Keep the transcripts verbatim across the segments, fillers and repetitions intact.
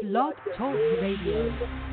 Blog Talk Radio.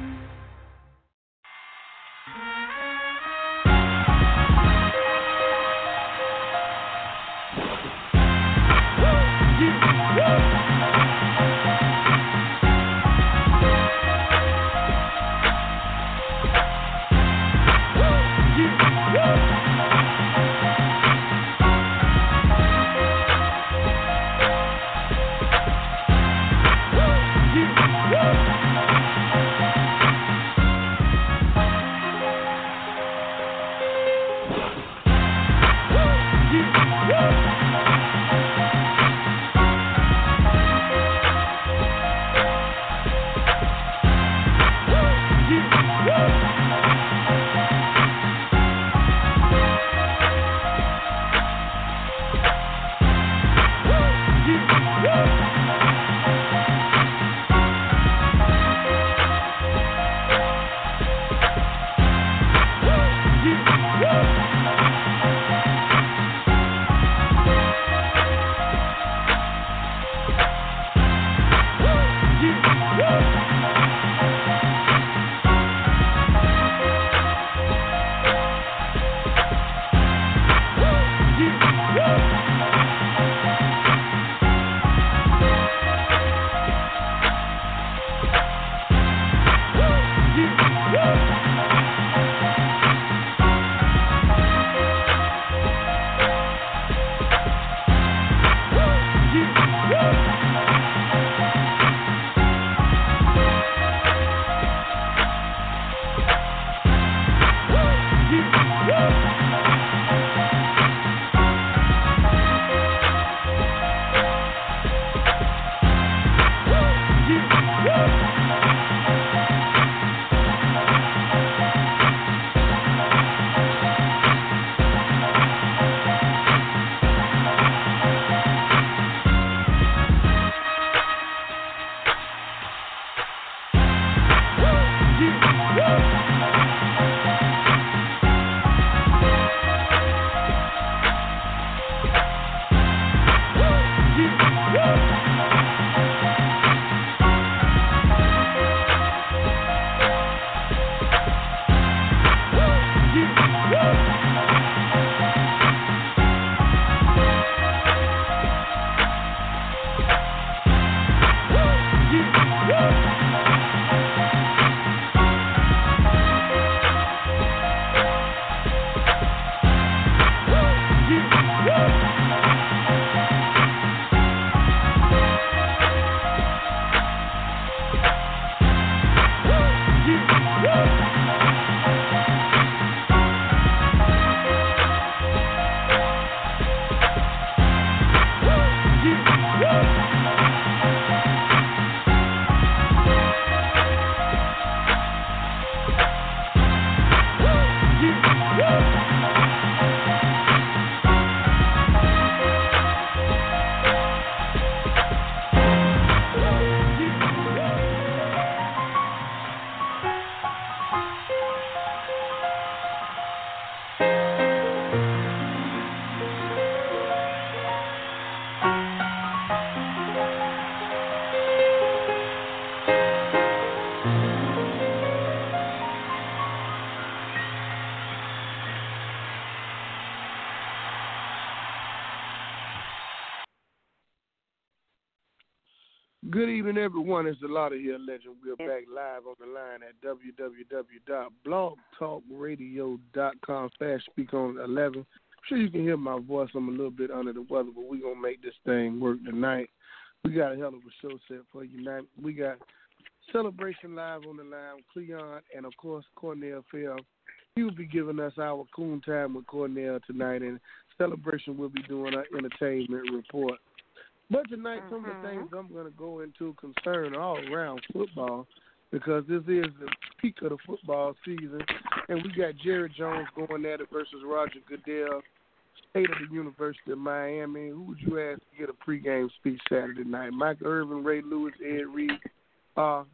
Good evening, everyone. It's the Lotta here, Legend. We're back live on the line at w w w dot blog talk radio dot com slash speak on eleven. I'm sure you can hear my voice. I'm a little bit under the weather, but we're going to make this thing work tonight. We got a hell of a show set for you tonight. We got Celebration live on the line with Cleon and, of course, Cornell Fair. He will be giving us our coon time with Cornell tonight, and Celebration will be doing our entertainment report. But tonight, mm-hmm. some of the things I'm going to go into concern all around football, because this is the peak of the football season, and we got Jerry Jones going at it versus Roger Goodell, State of the University of Miami. Who would you ask to get a pregame speech Saturday night? Michael Irvin, Ray Lewis, Ed Reed, uh,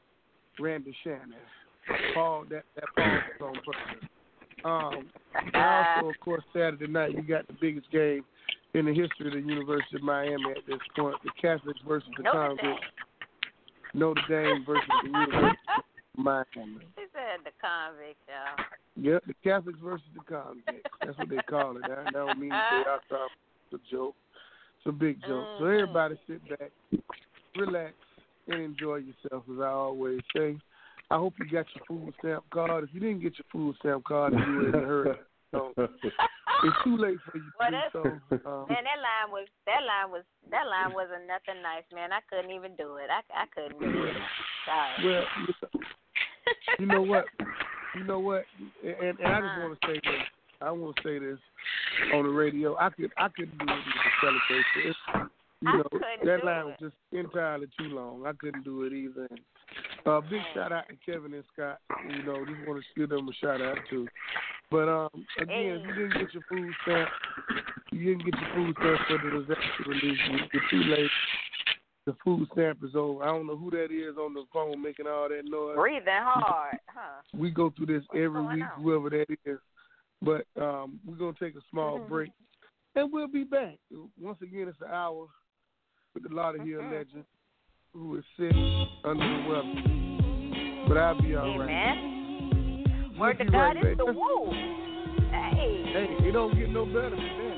Randy Shannon. Paul, that, that Paul on purpose. Um, and also, of course, Saturday night, we got the biggest game in the history of the University of Miami at this point, the Catholics versus the Congress. Notre Dame versus the University of Miami. He said the convicts, y'all. Yep, the Catholics versus the convicts. That's what they call it. That, that don't mean they are convicts. It's a joke. It's a big joke. So everybody sit back, relax, and enjoy yourself, as I always say. I hope you got your food stamp card. If you didn't get your food stamp card, you were in a hurry. So it's too late for you. Well, to do so. Um, man, that line was that line was that line wasn't nothing nice, man. I couldn't even do it. I, I couldn't do it. Sorry. Well, you know what? You know what? And, and I just want to say this. I want to say this on the radio. I could I couldn't do it with the celebration. It's, you know, that line was just entirely too long. I couldn't do it either. Uh, big shout out to Kevin and Scott. You know, just want to give them a shout out too. But um, again, if you didn't get your food stamp, you didn't get your food stamp for the disaster relief. You're too late. The food stamp is over. I don't know who that is on the phone making all that noise. Breathing hard, huh? We go through this What's every week, on? whoever that is. But um, we're gonna take a small Mm-hmm. break, and we'll be back. Once again, it's an hour with the Lauderhill Mm-hmm. legend, who is sick under the weather. But I'll be all right. Amen. Word to You'll be God right is back. the woo. Hey. Hey, it don't get no better than that.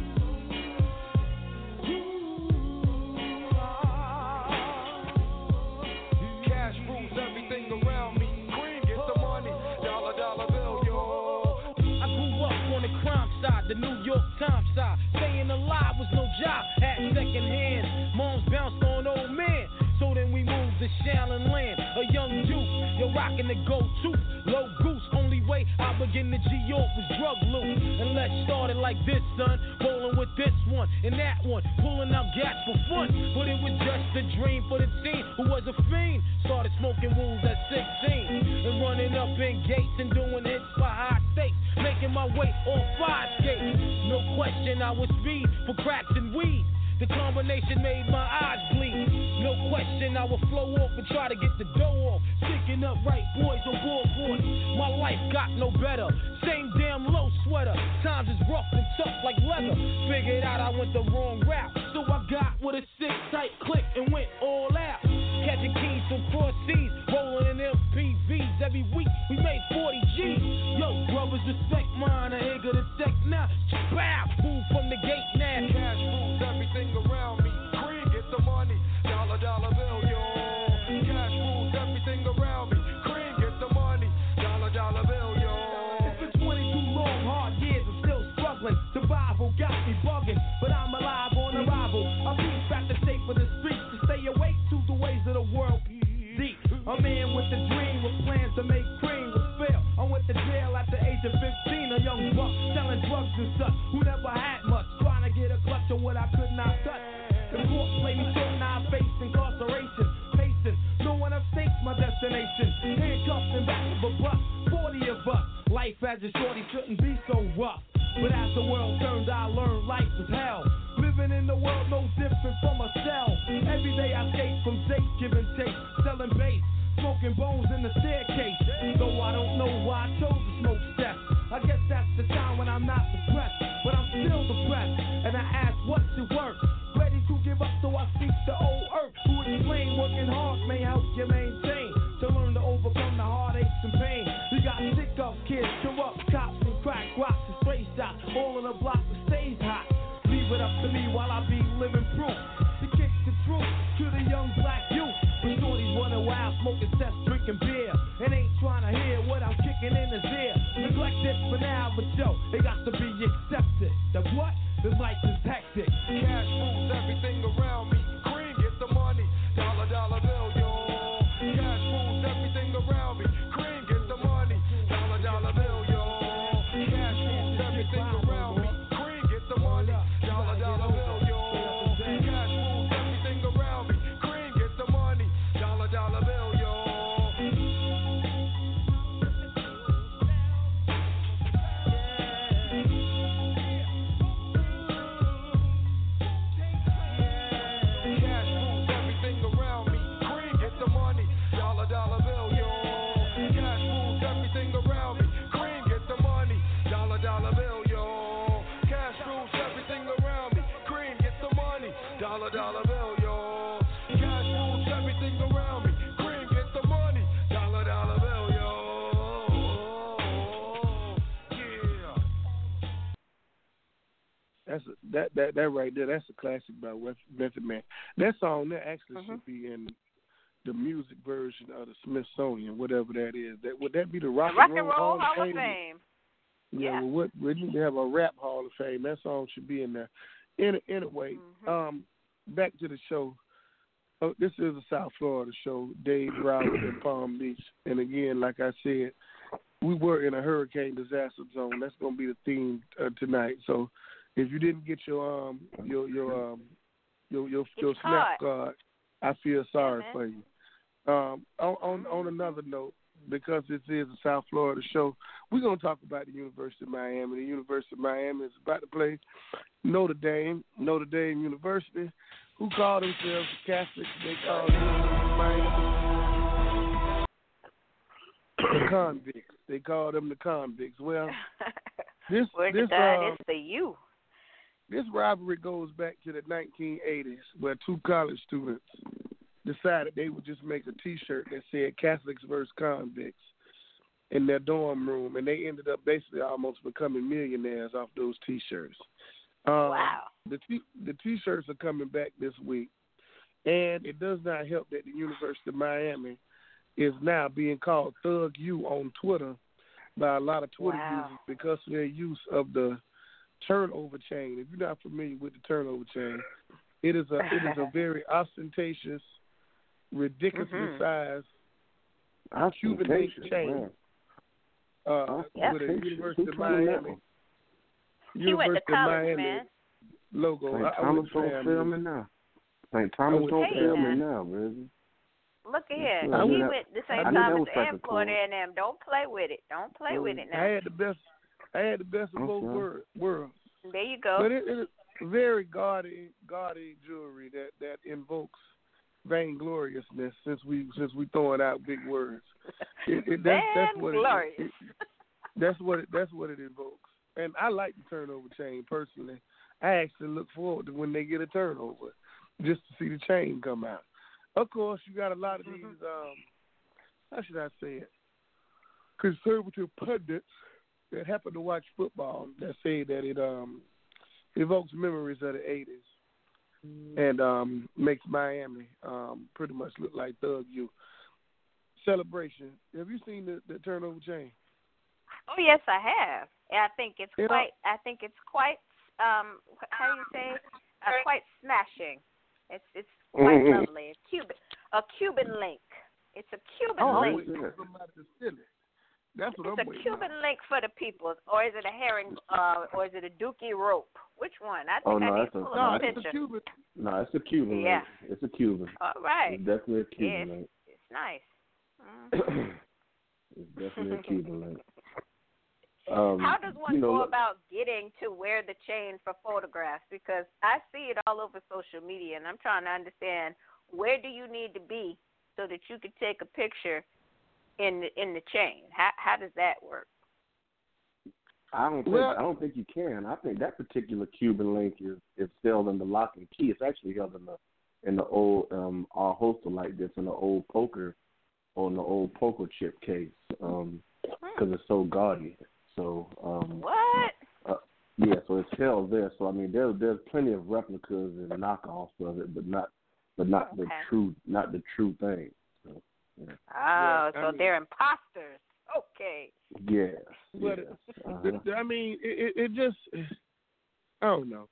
Cash rules everything around me. Green gets the money. Dollar, dollar bill, yo. I grew up on the crime side, the New York Times side. Staying alive was no job, had second hand. Moms bounced on old men. So then we moved to Shallon Land, a young youth, you're rocking the go-to, low goose. Only way I begin to G-York was drug loot. And let's start it like this, son, rolling with this one and that one, pulling out gas for fun. But it was just a dream for the teen who was a fiend. Started smoking wools at sixteen and running up in gates and doing hits for high stakes, making my way on five skates. No question I was speed for cracks and weed. The combination made my eyes bleed. No question I would flow off and try to get the dough off. Sticking up right boys on board. My life got no better. Same damn low sweater. Times is rough and tough like leather. Figured out I went the wrong route. So I got with a six tight click and went all out. Catching keys from cross seas. Rolling in M P Vs. Every week we made forty G's. Yo, brothers, respect mine. I ain't gonna tech now. Bow. Move from the gate now. Cash rules everything around me. Green gets the money. Dollar, dollar bill, yo. Cash rules everything around me. Green gets the money. Dollar, dollar bill, yo. It's been twenty-two long, hard years. I'm still struggling. Survival got me bugging, but I'm alive on arrival. I beat back the shape of the streets to stay awake to the ways of the world. Deep. A man with a dream with plans to make cream was fail. I went to jail at the age of fifteen. A young buck selling drugs and stuff who never had much. Trying to get a clutch of what I could not touch. The court played me so now I face incarceration. Pacing, knowing I've staked my destination. Handcuffed and back of a buck, forty of us. Life as a shorty shouldn't be so rough. But as the world turned, I learned life was hell. Living in the world no different from a cell. Every day I skate from Jake, give and take, selling bass, smoking bones in the staircase. Though I don't know why I chose to smoke steps. I guess that's the time when I'm not depressed, but I'm still depressed. And I ask, what's it worth? Ready to give up, so I seek the old earth. Who explain working hard may help you maintain. To learn to overcome the heartaches and pain. We got sick of kids, corrupt cops and crack rocks and stray shots. All in the block that stays hot. Leave it up to me while I be living proof. To kick the truth to the young black youth. When shorties running wild, smoking cess, drinking beer. And ain't trying to hear what I'm kicking in his ear. Neglected for now, but yo, it got to be accepted. The what? This life is hectic. Cash rules everything around me. Green gets the money. Dollar, dollar bill, yo. Cash rules everything around me. Green gets the money. Dollar, dollar bill, yo. Cash rules everything around me. Green gets the money. Dollar, dollar bill, yo. Cash rules everything around me. Green gets the money. Dollar, dollar bill, yo. that that that right there, that's a classic by Method Man. That song that actually Mm-hmm. should be in the music version of the Smithsonian, whatever that is. That would that be the Rock, The Rock and and Roll Roll Hall Hall of of Fame? Fame. Yeah, Yeah. well, what we need to have a rap Hall of Fame. That song should be in there. In, anyway, Mhm. um, back to the show. Oh, this is a South Florida show, Dave Broward in Palm Beach. And again, like I said, we were in a hurricane disaster zone. That's going to be the theme uh, tonight. So, if you didn't get your um your your um your your, Get your your snap card. card, I feel sorry man. for you. Um, on, on on another note, because this is a South Florida show, we're going to talk about the University of Miami. The University of Miami is about to play Notre Dame, Notre Dame University, who call themselves Catholics. They call them Miami the convicts. They call them the convicts. Well, this Word this to God, uh, it's the you. this rivalry goes back to the nineteen eighties, where two college students decided they would just make a T-shirt that said Catholics versus convicts in their dorm room, and they ended up basically almost becoming millionaires off those T-shirts. Um, Wow. The t- the T-shirts are coming back this week, and it does not help that the University of Miami is now being called Thug U on Twitter by a lot of Twitter Wow. users because of their use of the turnover chain. If you're not familiar with the turnover chain, it is a it is a very ostentatious, ridiculously Mhm. sized Cuban link chain. Uh, Yeah. with a University of Who told him that Miami. one? He went to University of college, Miami man. logo. Saint I, I Thomas went don't to fail me now. Saint Thomas went don't to fail Miami. me now, baby. Look at here. I he knew that- went to I Saint knew that Thomas was and second Florida chord. A and M. Don't play with it. Don't play with it I now. had the best. I had the best of both Okay. wor- worlds. There you go. But it, it is very gaudy, gaudy jewelry that, that invokes vaingloriousness. Since we since we throwing out big words, it, it, that's, that's what Vainglorious. it, it, that's what it that's what it invokes. And I like the turnover chain personally. I actually look forward to when they get a turnover, just to see the chain come out. Of course, you got a lot of these. Um, how should I say it? Conservative pundits that happen to watch football that say that it um evokes memories of the eighties and um makes Miami um pretty much look like Thug U. Celebration. Have you seen the, the turnover chain? Oh yes, I have. And I think it's You know- quite. I think it's quite. Um, how do you say? Uh, quite smashing. It's it's quite Mhm. lovely. A Cuban, a Cuban link. It's a Cuban Oh, I'm link. waiting for somebody to steal it. That's what It's I'm a waiting Cuban on. link for the people, or is it a herring, uh, or is it a dookie rope? Which one? I think Oh, I no, need that's to a- pull no, up a No, it's picture. a Cuban. No, it's a Cuban Yeah. link. It's a Cuban. All right. It's definitely a Yes, Cuban link. it's nice. Mhm. It's definitely a Cuban link. Um, How does one you know, go look- about getting to wear the chain for photographs? Because I see it all over social media, and I'm trying to understand where do you need to be so that you could take a picture in the, in the chain. How how does that work? I don't think Well- I don't think you can. I think that particular Cuban link is, is held in the lock and key. It's actually held in the in the old um our holster like this in the old poker on the old poker chip case um because it's so gaudy. So um What? uh, yeah, so it's held there. So I mean there's there's plenty of replicas and knockoffs of it, but not but not the Okay. true not the true thing. So, yeah. Oh, I so mean- they're imposters. Okay. Yes. But yes. Uh-huh. The- I mean, it, it, it just, I don't know.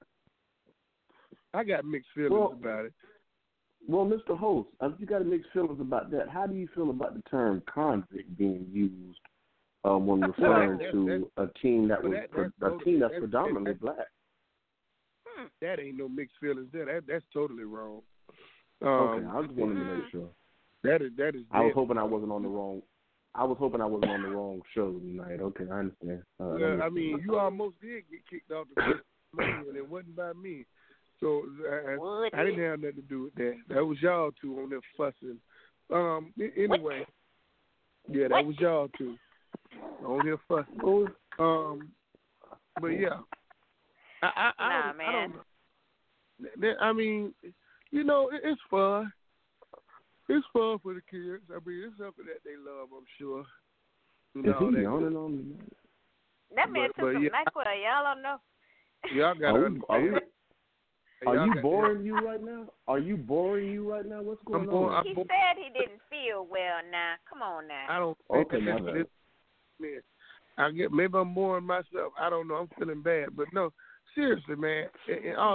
I got mixed feelings Well- about it. Well, Mister Host, uh, you got mixed feelings about that. How do you feel about the term convict being used uh, when referring that- to a team that well, was that- pre- that's a totally- team that's that's- predominantly that's- black? Hmm. That ain't no mixed feelings there. That that's totally wrong. Um, Okay, I just wanted to make sure. That is that is. I was dead. hoping I wasn't on the wrong. I was hoping I wasn't on the wrong show tonight. Okay, I understand. Uh, that Well, makes I mean, sense. you almost did get kicked off the first plane, and it wasn't by me. So I, Would I, I didn't have nothing to do with that. That was y'all two on there fussing. Um. a- Anyway, yeah, that What? was y'all two on there fussing. Oh, Um. But yeah, I I, I, Nah, don't, I man. don't know. That- I mean, you know, it, it's fun. It's fun for the kids. I mean, it's something that they love, I'm sure. You is know, he that- yawning on me? That man But- took but some yeah. NyQuil. Y'all don't know. Y'all got Are to we, are, we, understand. are Y'all you got- boring you right now? Are you boring you right now? What's going I'm bored. on? He I'm said he didn't feel well now. Come on now. I don't. Okay, listen, my bad. listen, man, I get maybe I'm boring myself. I don't know. I'm feeling bad, but no, seriously, man. In, in all,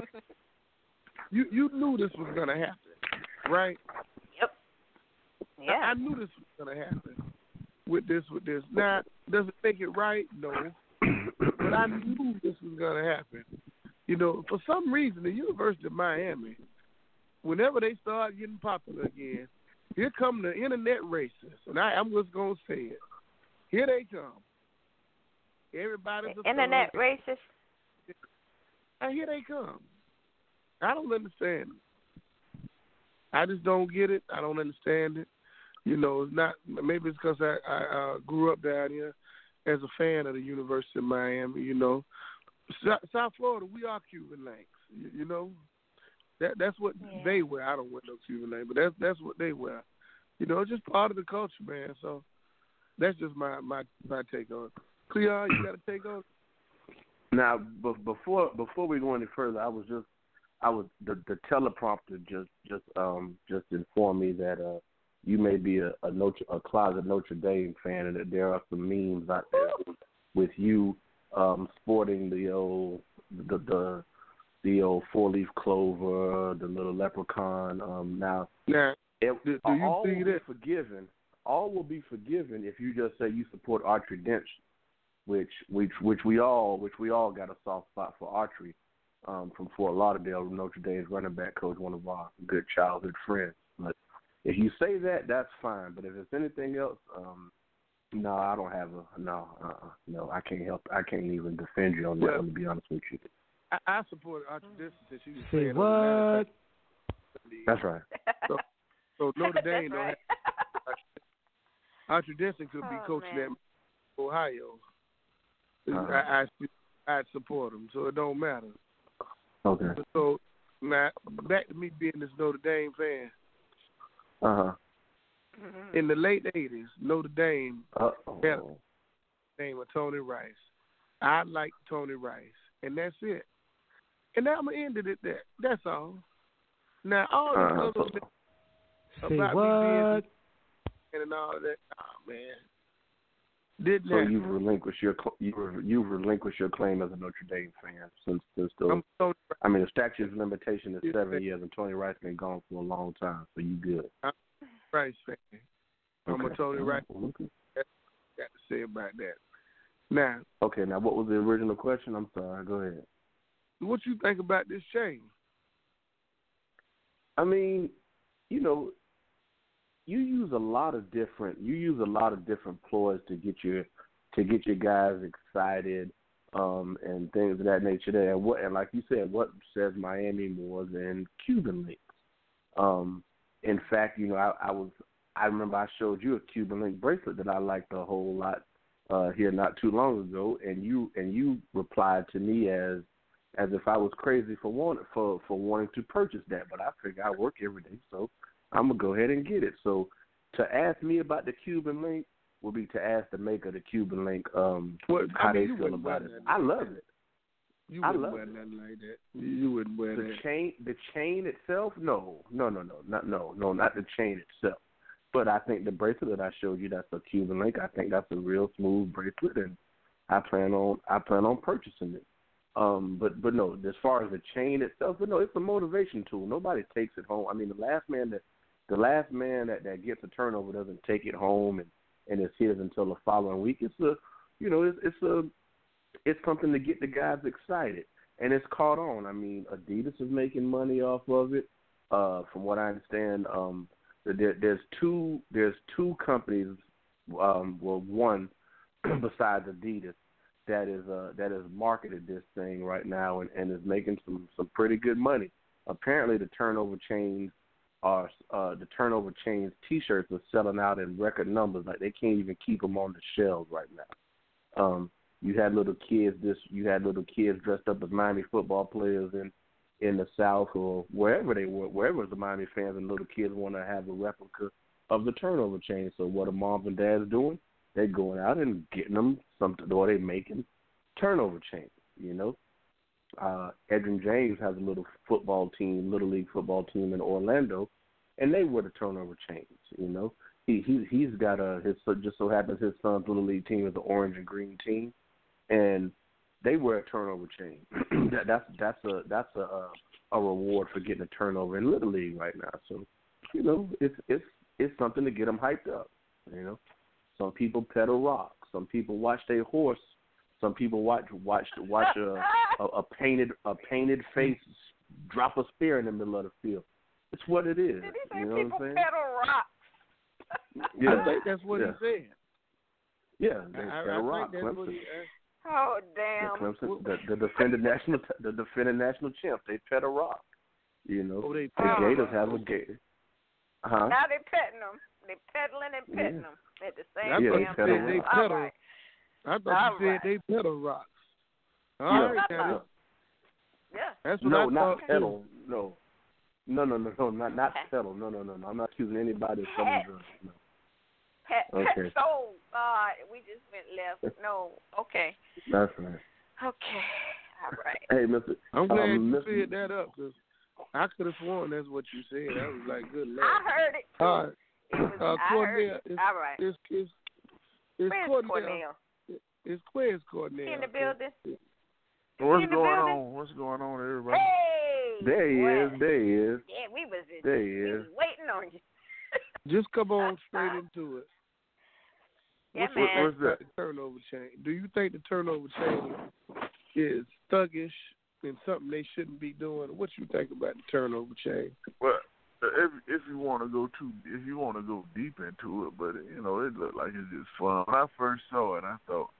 you you knew this was gonna happen, right? Yep. Yeah. I, I knew this was gonna happen with this with this. Now, does it make it right? No, but I knew this was gonna happen. You know, for some reason, the University of Miami, whenever they start getting popular again, here come the internet racists, and I, I'm just gonna say it. Here they come. Everybody's a Internet thug. racist. And here they come. I don't understand it. I just don't get it. I don't understand it. You know, it's not. Maybe it's because I, I uh, grew up down here as a fan of the University of Miami. You know, South, South Florida, we are Cuban links. You, you know, that that's what Yeah. they wear. I don't wear no Cuban link, but that's that's what they wear. You know, it's just part of the culture, man. So that's just my my, my take on it. Cleon, you got to take on it. Now, b- before before we go any further, I was just I was the, the teleprompter just just um just informed me that uh you may be a a, Notre, a closet Notre Dame fan, and that there are some memes out there with you um sporting the old the the the old four leaf clover, the little leprechaun. Um, now, Now, it, do, do all you will see be that? forgiven. All will be forgiven if you just say you support Archery Dench, which which which we all which we all got a soft spot for Archery, um, from Fort Lauderdale, Notre Dame's running back coach, one of our good childhood friends. But if you say that, that's fine. But if it's anything else, um, no, I don't have a no. Uh, no, I can't help. I can't even defend you on that Well, one, to be honest with you. I, I support Archie Dixon since she was Say playing on the what? That's right. So, so Notre Dame That's don't right. have Archie Dixon could be Oh, coaching man. at Ohio. Uh-huh. I, I I'd support him, so it don't matter. Okay. So now back to me being this Notre Dame fan. Uh huh. Mhm. In the late eighties, Notre Dame Uh Yeah. oh. name of Tony Rice. I like Tony Rice, and that's it. And now I'm gonna end it at that. That's all. Now all this Uh-huh. other bit Say about me what? being and all that, oh man, didn't So happen. you've relinquished your cl- you re- you've relinquished your claim as a Notre Dame fan since since the I'm Tony I mean the statute of limitation is Yeah. seven years and Tony Rice been gone for a long time, so you good. Rice fan. I'm a Okay. Tony Rice. Okay. Got to say about that. Now, Okay, now what was the original question? I'm sorry. Go ahead. what you think about this change? I mean, you know, you use a lot of different you use a lot of different ploys to get your to get your guys excited, um, and things of that nature there. And what and like you said, what says Miami more than Cuban links? Um, in fact, you know, I, I was I remember I showed you a Cuban link bracelet that I liked a whole lot uh, here not too long ago, and you and you replied to me as as if I was crazy for want, for for wanting to purchase that. But I figure I work every day, so I'm gonna go ahead and get it. So to ask me about the Cuban link would be to ask the maker of the Cuban link um, Well, how I mean, they you feel wouldn't about wear it. nothing I like love that. it. You I wouldn't love wear it. nothing like that. You, you wouldn't wear The that. chain, the chain itself, no, no, no, no, not no, no, not the chain itself. But I think the bracelet that I showed you, that's a Cuban link. I think that's a real smooth bracelet, and I plan on I plan on purchasing it. Um, but but no, as far as the chain itself, but no, it's a motivation tool. Nobody takes it home. I mean, the last man that the last man that, that gets a turnover doesn't take it home and, and it's his until the following week. It's a you know, it's it's a it's something to get the guys excited. And it's caught on. I mean, Adidas is making money off of it. Uh, from what I understand, um, there, there's two there's two companies, um, well, one besides Adidas that is uh, that has marketed this thing right now and, and is making some, some pretty good money. Apparently, the turnover chains are uh, the turnover chains T-shirts are selling out in record numbers. Like they can't even keep them on the shelves right now. Um, You had little kids. This you had little kids dressed up as Miami football players in, in the South or wherever they were, wherever the Miami fans and little kids want to have a replica of the turnover chain. So what are moms and dads doing? They're going out and getting them something, or they making turnover chains. You know, uh, Edrin James has a little football team, little league football team in Orlando, and they were the turnover chains. You know, he he he's got a his just so happens his son's little league team is the orange and green team, and they were a turnover chain. that, that's that's a that's a, a a reward for getting a turnover in little league right now. So, you know, it's it's it's something to get them hyped up. You know, some people pedal rock, some people watch their horse, some people watch watch watch a a, a painted a painted face drop a spear in the middle of the field. It's what it is. Did he say you know people what I'm saying? pedal rocks? Yeah, I think that's what yeah. he said. Yeah, they I, pedal I rock. think that's what Clemson. he asked. Oh The damn! Clemson, the, the defending national, the defending national champ, they pedal rock. You know, Oh, they the pedal Gators rock. have a Gator. Huh? Now they petting them. They peddling and petting them at the same I Yeah, thought they you damn pedal said time. they rock. All pedal. right. I thought All you right. said they pedal rocks. All Yeah. right, Yeah. now, Yeah. that's what No, I not thought. too. pedal. No, no, no, no, no, not not Okay. pedal. No, no, no, no. I'm not accusing anybody of selling Pet. drugs. No. Pet, Okay. so, uh, we just went left. No. Okay. That's right. Okay. All right. Hey, Mister I'm glad um, you Mister cleared that up because I could have sworn that's what you said. I was like, good luck. I heard it. Too. All right. It was, Uh, I heard Cornell, it. is, All right. is, is, is Where's Cornell, Cornell? Is Quez Cornell. He in the building? What's in the going building? on? What's going on, everybody? Hey. There he boy. is. There he is. Yeah, we was in, There he we is. was waiting on you. Just come on straight into it. Yeah, What's, man. what's that? The turnover chain. Do you think the turnover chain is thuggish and something they shouldn't be doing? What you think about the turnover chain? Well, if if you want to go too, if you want to go deep into it, but you know, it looked like it's just fun. When I first saw it, I thought,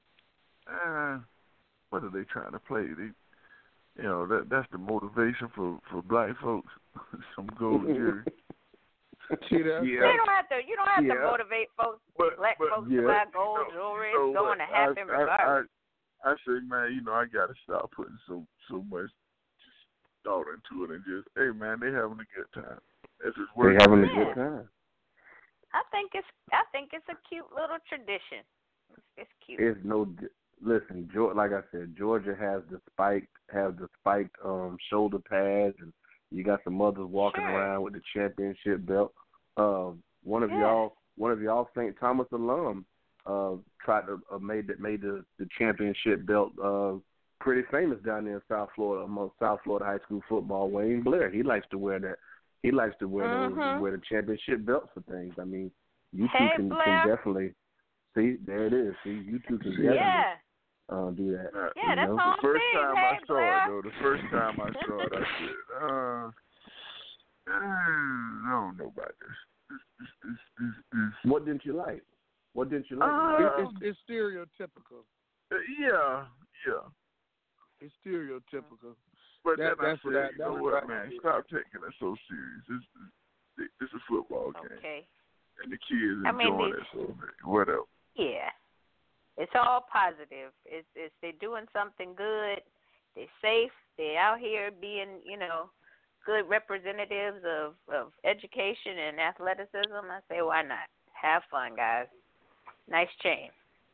eh, what are they trying to play? They, you know, that that's the motivation for for black folks. Some gold jewelry. See that? You Yeah, don't have to. You don't have Yeah. to motivate folks, but black but folks, yeah. to buy gold No, jewelry. no, It's going but to happen I, regardless. I, I, I say, man, you know, I got to stop putting so so much thought into it and just, hey, man, they having a good time. If it's They working, having a Yeah. good time. I think it's. I think it's a cute little tradition. It's cute. It's no listen. Geor- Like I said, Georgia has the spiked have the spiked um, shoulder pads, and you got some mothers walking Sure. around with the championship belt. Um, one of Yeah. y'all, one of y'all Saint Thomas alum, uh, tried to uh, made that made the, the championship belt uh, pretty famous down there in South Florida among South Florida high school football. Wayne Blair, he likes to wear that. He likes to wear those, Mhm. wear the championship belts for things. I mean, you two Hey, can, Blair. can definitely see. There it is. See, you two can definitely Yeah. uh, do that. Uh, Yeah, you that's know? all the I'm first saying. time Hey, I saw Blair. it, though, the first time I saw it, I said, uh, uh, I don't know about this. This, this, this, this, this. What didn't you like? What didn't you like? Uh, It, it's, it's stereotypical. Uh, yeah, yeah. It's stereotypical. But That- then I that's said, what I- you know that's what, what I- man, stop taking it so serious. This, this, this is a football game, Okay. and the kids I mean, enjoying they- it, so whatever. Yeah. It's all positive. It's it's they're doing something good. They're safe. They're out here being, you know, good representatives of, of education and athleticism. I say, why not? Have fun, guys. Nice chain.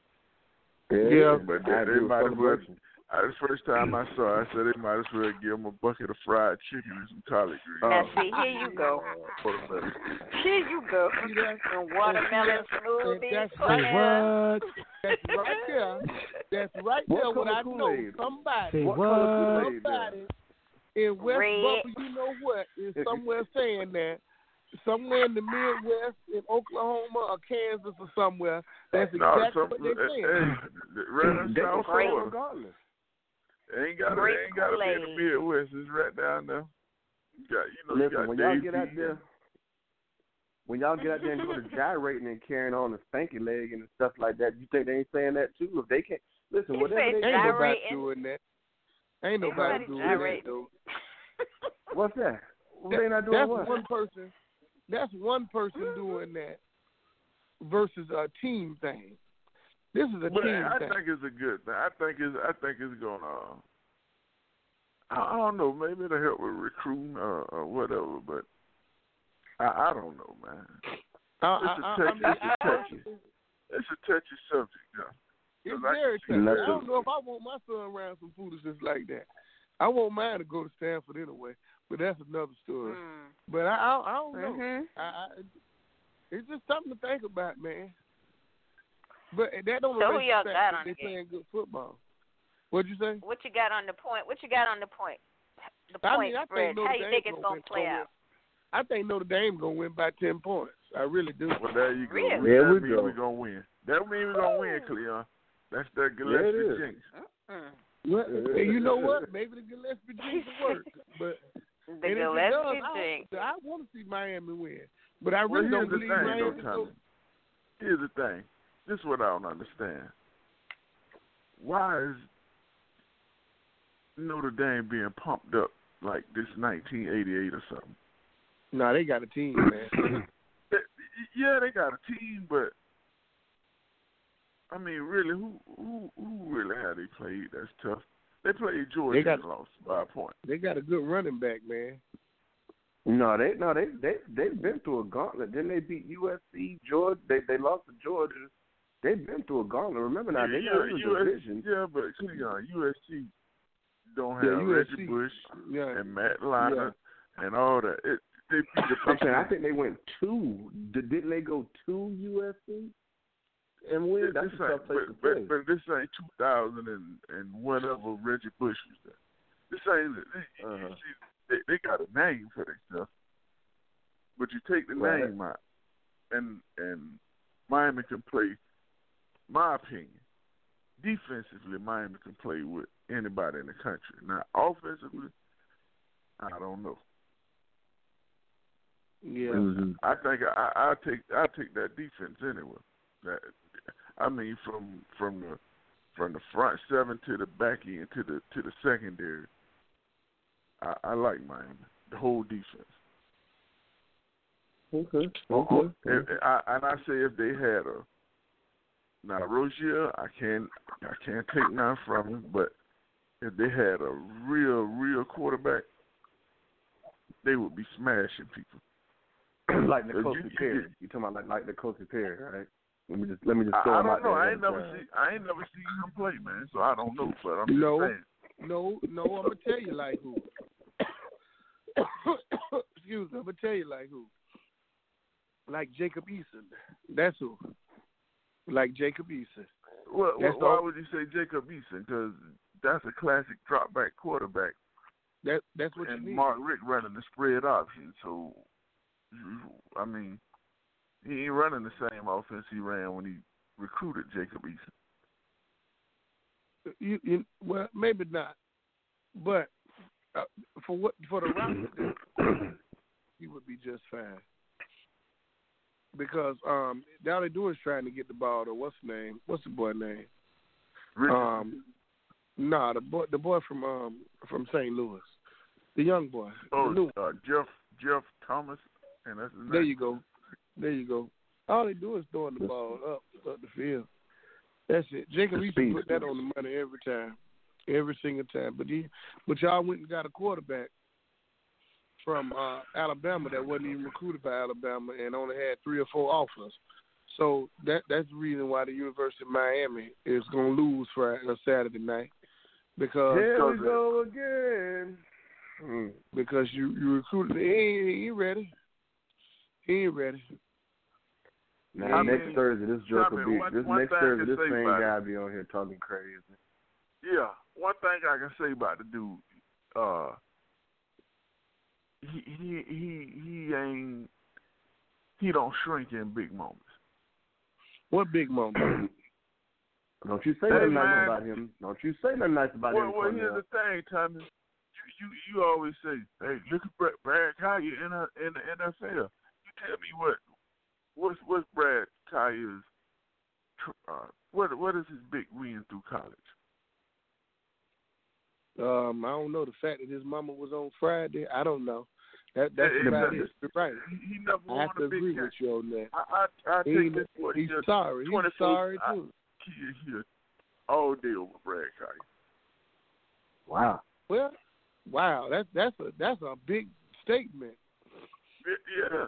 Yeah. But I they, agree they with might as well. celebration. Uh, the first time I saw it, I said they might as well give them a bucket of fried chicken and some collard greens. Now, see, here you go. Watermelon. Here you go. See that? And watermelon And smoothies. that's for right. them. What? That's right there. That's right What there. What color I know, Kool-Aid? somebody, Say What what? color Kool-Aid somebody in West Red. Buffalo, you know what, is somewhere saying that. Somewhere in the Midwest, in Oklahoma or Kansas or somewhere, that's No, exactly some, what they're saying. hey, right in They South gonna say it Florida. regardless. It ain't got Great it ain't got to be in the Kool-Aid. Midwest. It's right down there. You got, you know, you Listen, got when y'all Dave get out P. there, when y'all get out there and go to gyrating and carrying on a stanky leg and stuff like that, you think they ain't saying that too? If they can't, listen, You whatever say they Ain't do, nobody gyrating. doing that. Ain't nobody Everybody doing gyrating. that, though. what's that? That- they not doing that's what? one person. That's one person doing that versus a team thing. This is a But team I thing. think it's a good thing. I think it's I think it's gonna. I, I don't know. Maybe it'll help with recruiting or, or whatever. But I, I don't know, man. I, It's a I, I, touchy. I mean, It's a I- touchy. It's a touchy subject. Yeah. It's I very can see touchy. that. I don't know if I want my son around some foolishness like that. I won't mind to go to Stanford anyway, but that's another story. Mm. But I, I, I don't know. Mhm. I, I, it's just something to think about, man. But that don't So who erase y'all the fact got that on they the game? playing good football. What'd you say? What you got on the point? What you got on the point? The I point mean, I spread. think Notre How you Dame think it's gonna gonna win, play gonna out? win. I think Notre Dame gonna win by ten points. I really do. Well, there you go. Really? There that we means go. we're going to win. That means we're going to win, Cleon. That's the Yeah, it Gillespie is. jinx. Mm-mm. Well, and you know what? Maybe the Gillespie jinx will work, but The and if it does, Gillespie I, jinx. I want to see Miami win, but I Well, really here's don't the believe thing, Miami. though, Tommy. Here's the thing. This is what I don't understand. Why is Notre Dame being pumped up like this nineteen eighty-eight or something? No, nah, they got a team, man. Yeah, they got a team, but I mean, really, who who who really have they played? That's tough. They played Georgia They got- and lost by a point. They got a good running back, man. No, they no they they they've been through a gauntlet. Didn't they beat U S C, Georgia? They they lost to Georgia. They've been through a gauntlet. Remember now, they got yeah, in U the S, division. yeah, but Cleon, U S C don't have Yeah, U S C. Reggie Bush Yeah, and Matt Leinart and all that. It, they beat the I'm Big saying, I Ten. think they went two. Did, didn't they go to U S C and win? That's This a ain't- tough place but, to play. but, but this ain't two thousand and, and whenever Reggie Bush was there. This ain't. They, Uh-huh. you see, they, they got a name for themselves, but you take the Right. name out, and and Miami can play. My opinion, defensively, Miami can play with anybody in the country. Now, offensively, I don't know. yeah. Mm-hmm. I think I I take I take that defense anyway. That I mean from from the from the front seven to the back end to the to the secondary. I, I like Miami, the whole defense. Okay. Okay. Okay. And, and I and I say if they had a now Rozier, I can't I can't take none from him, but if they had a real real quarterback, they would be smashing people. Like You- N'Kosi you- Perry. You talking about like like N'Kosi Perry, right? Let me just let me just I, throw I him out don't know. there. I ahead ain't of never time. see I ain't never seen him play, man. So I don't know. But I'm just No. saying. No, no, I'm gonna tell you like who. Excuse me, I'm gonna tell you like who. Like Jacob Eason. That's who. Like Jacob Eason. Well, That's why all- would you say Jacob Eason? Because that's a classic drop back quarterback, That that's what and you need. Mark Rick running the spread option. So, I mean, he ain't running the same offense he ran when he recruited Jacob Eason. You, you well maybe not, but uh, for what for the route he would be just fine. Because um, all they do is trying to get the ball to what's the name? What's the boy name? Richardson. Um, nah, the boy the boy from um from Saint Louis, the young boy. oh, the new, uh, Jeff Jeff Thomas, and that's his name. there you go, there you go. All they do is throwing the ball up up the field. That's it. Jacob The Eason speed. put that on the money every time, every single time. But he, but y'all went and got a quarterback from uh, Alabama that wasn't even recruited by Alabama and only had three or four offers. So that that's the reason why the University of Miami is going to lose Friday or Saturday night because Here we go again. Mm. because you you recruited he ain't, he ain't ready. He ain't ready. Now I next mean, Thursday, this joker I be mean, one- this one next thing I Thursday, can this say same about guy be on here talking crazy. Yeah, one thing I can say about the dude, uh, he he he he ain't he don't shrink in big moments. What big moment? Don't you say Hey, nothing man. nice about him. Don't you say nothing nice about Well, him. well, here's Cornell. the thing, Tommy. You you you always say, hey, look at Brad, Brad Collier in a, in the N F L. You tell me what what's what's Brad Collier's uh, what what is his big win through college? Um, I don't know. The fact that his mama was on Friday, I don't know. That that's Yeah, about exactly. it. You're right. He, he never I won have to a big agree game. with you on that. I I, I He, take this boy. he's just sorry. He's twenty-four sorry I- too. He he all day over Brad Collier. Wow. Well, wow, that's that's a that's a big statement. Yeah,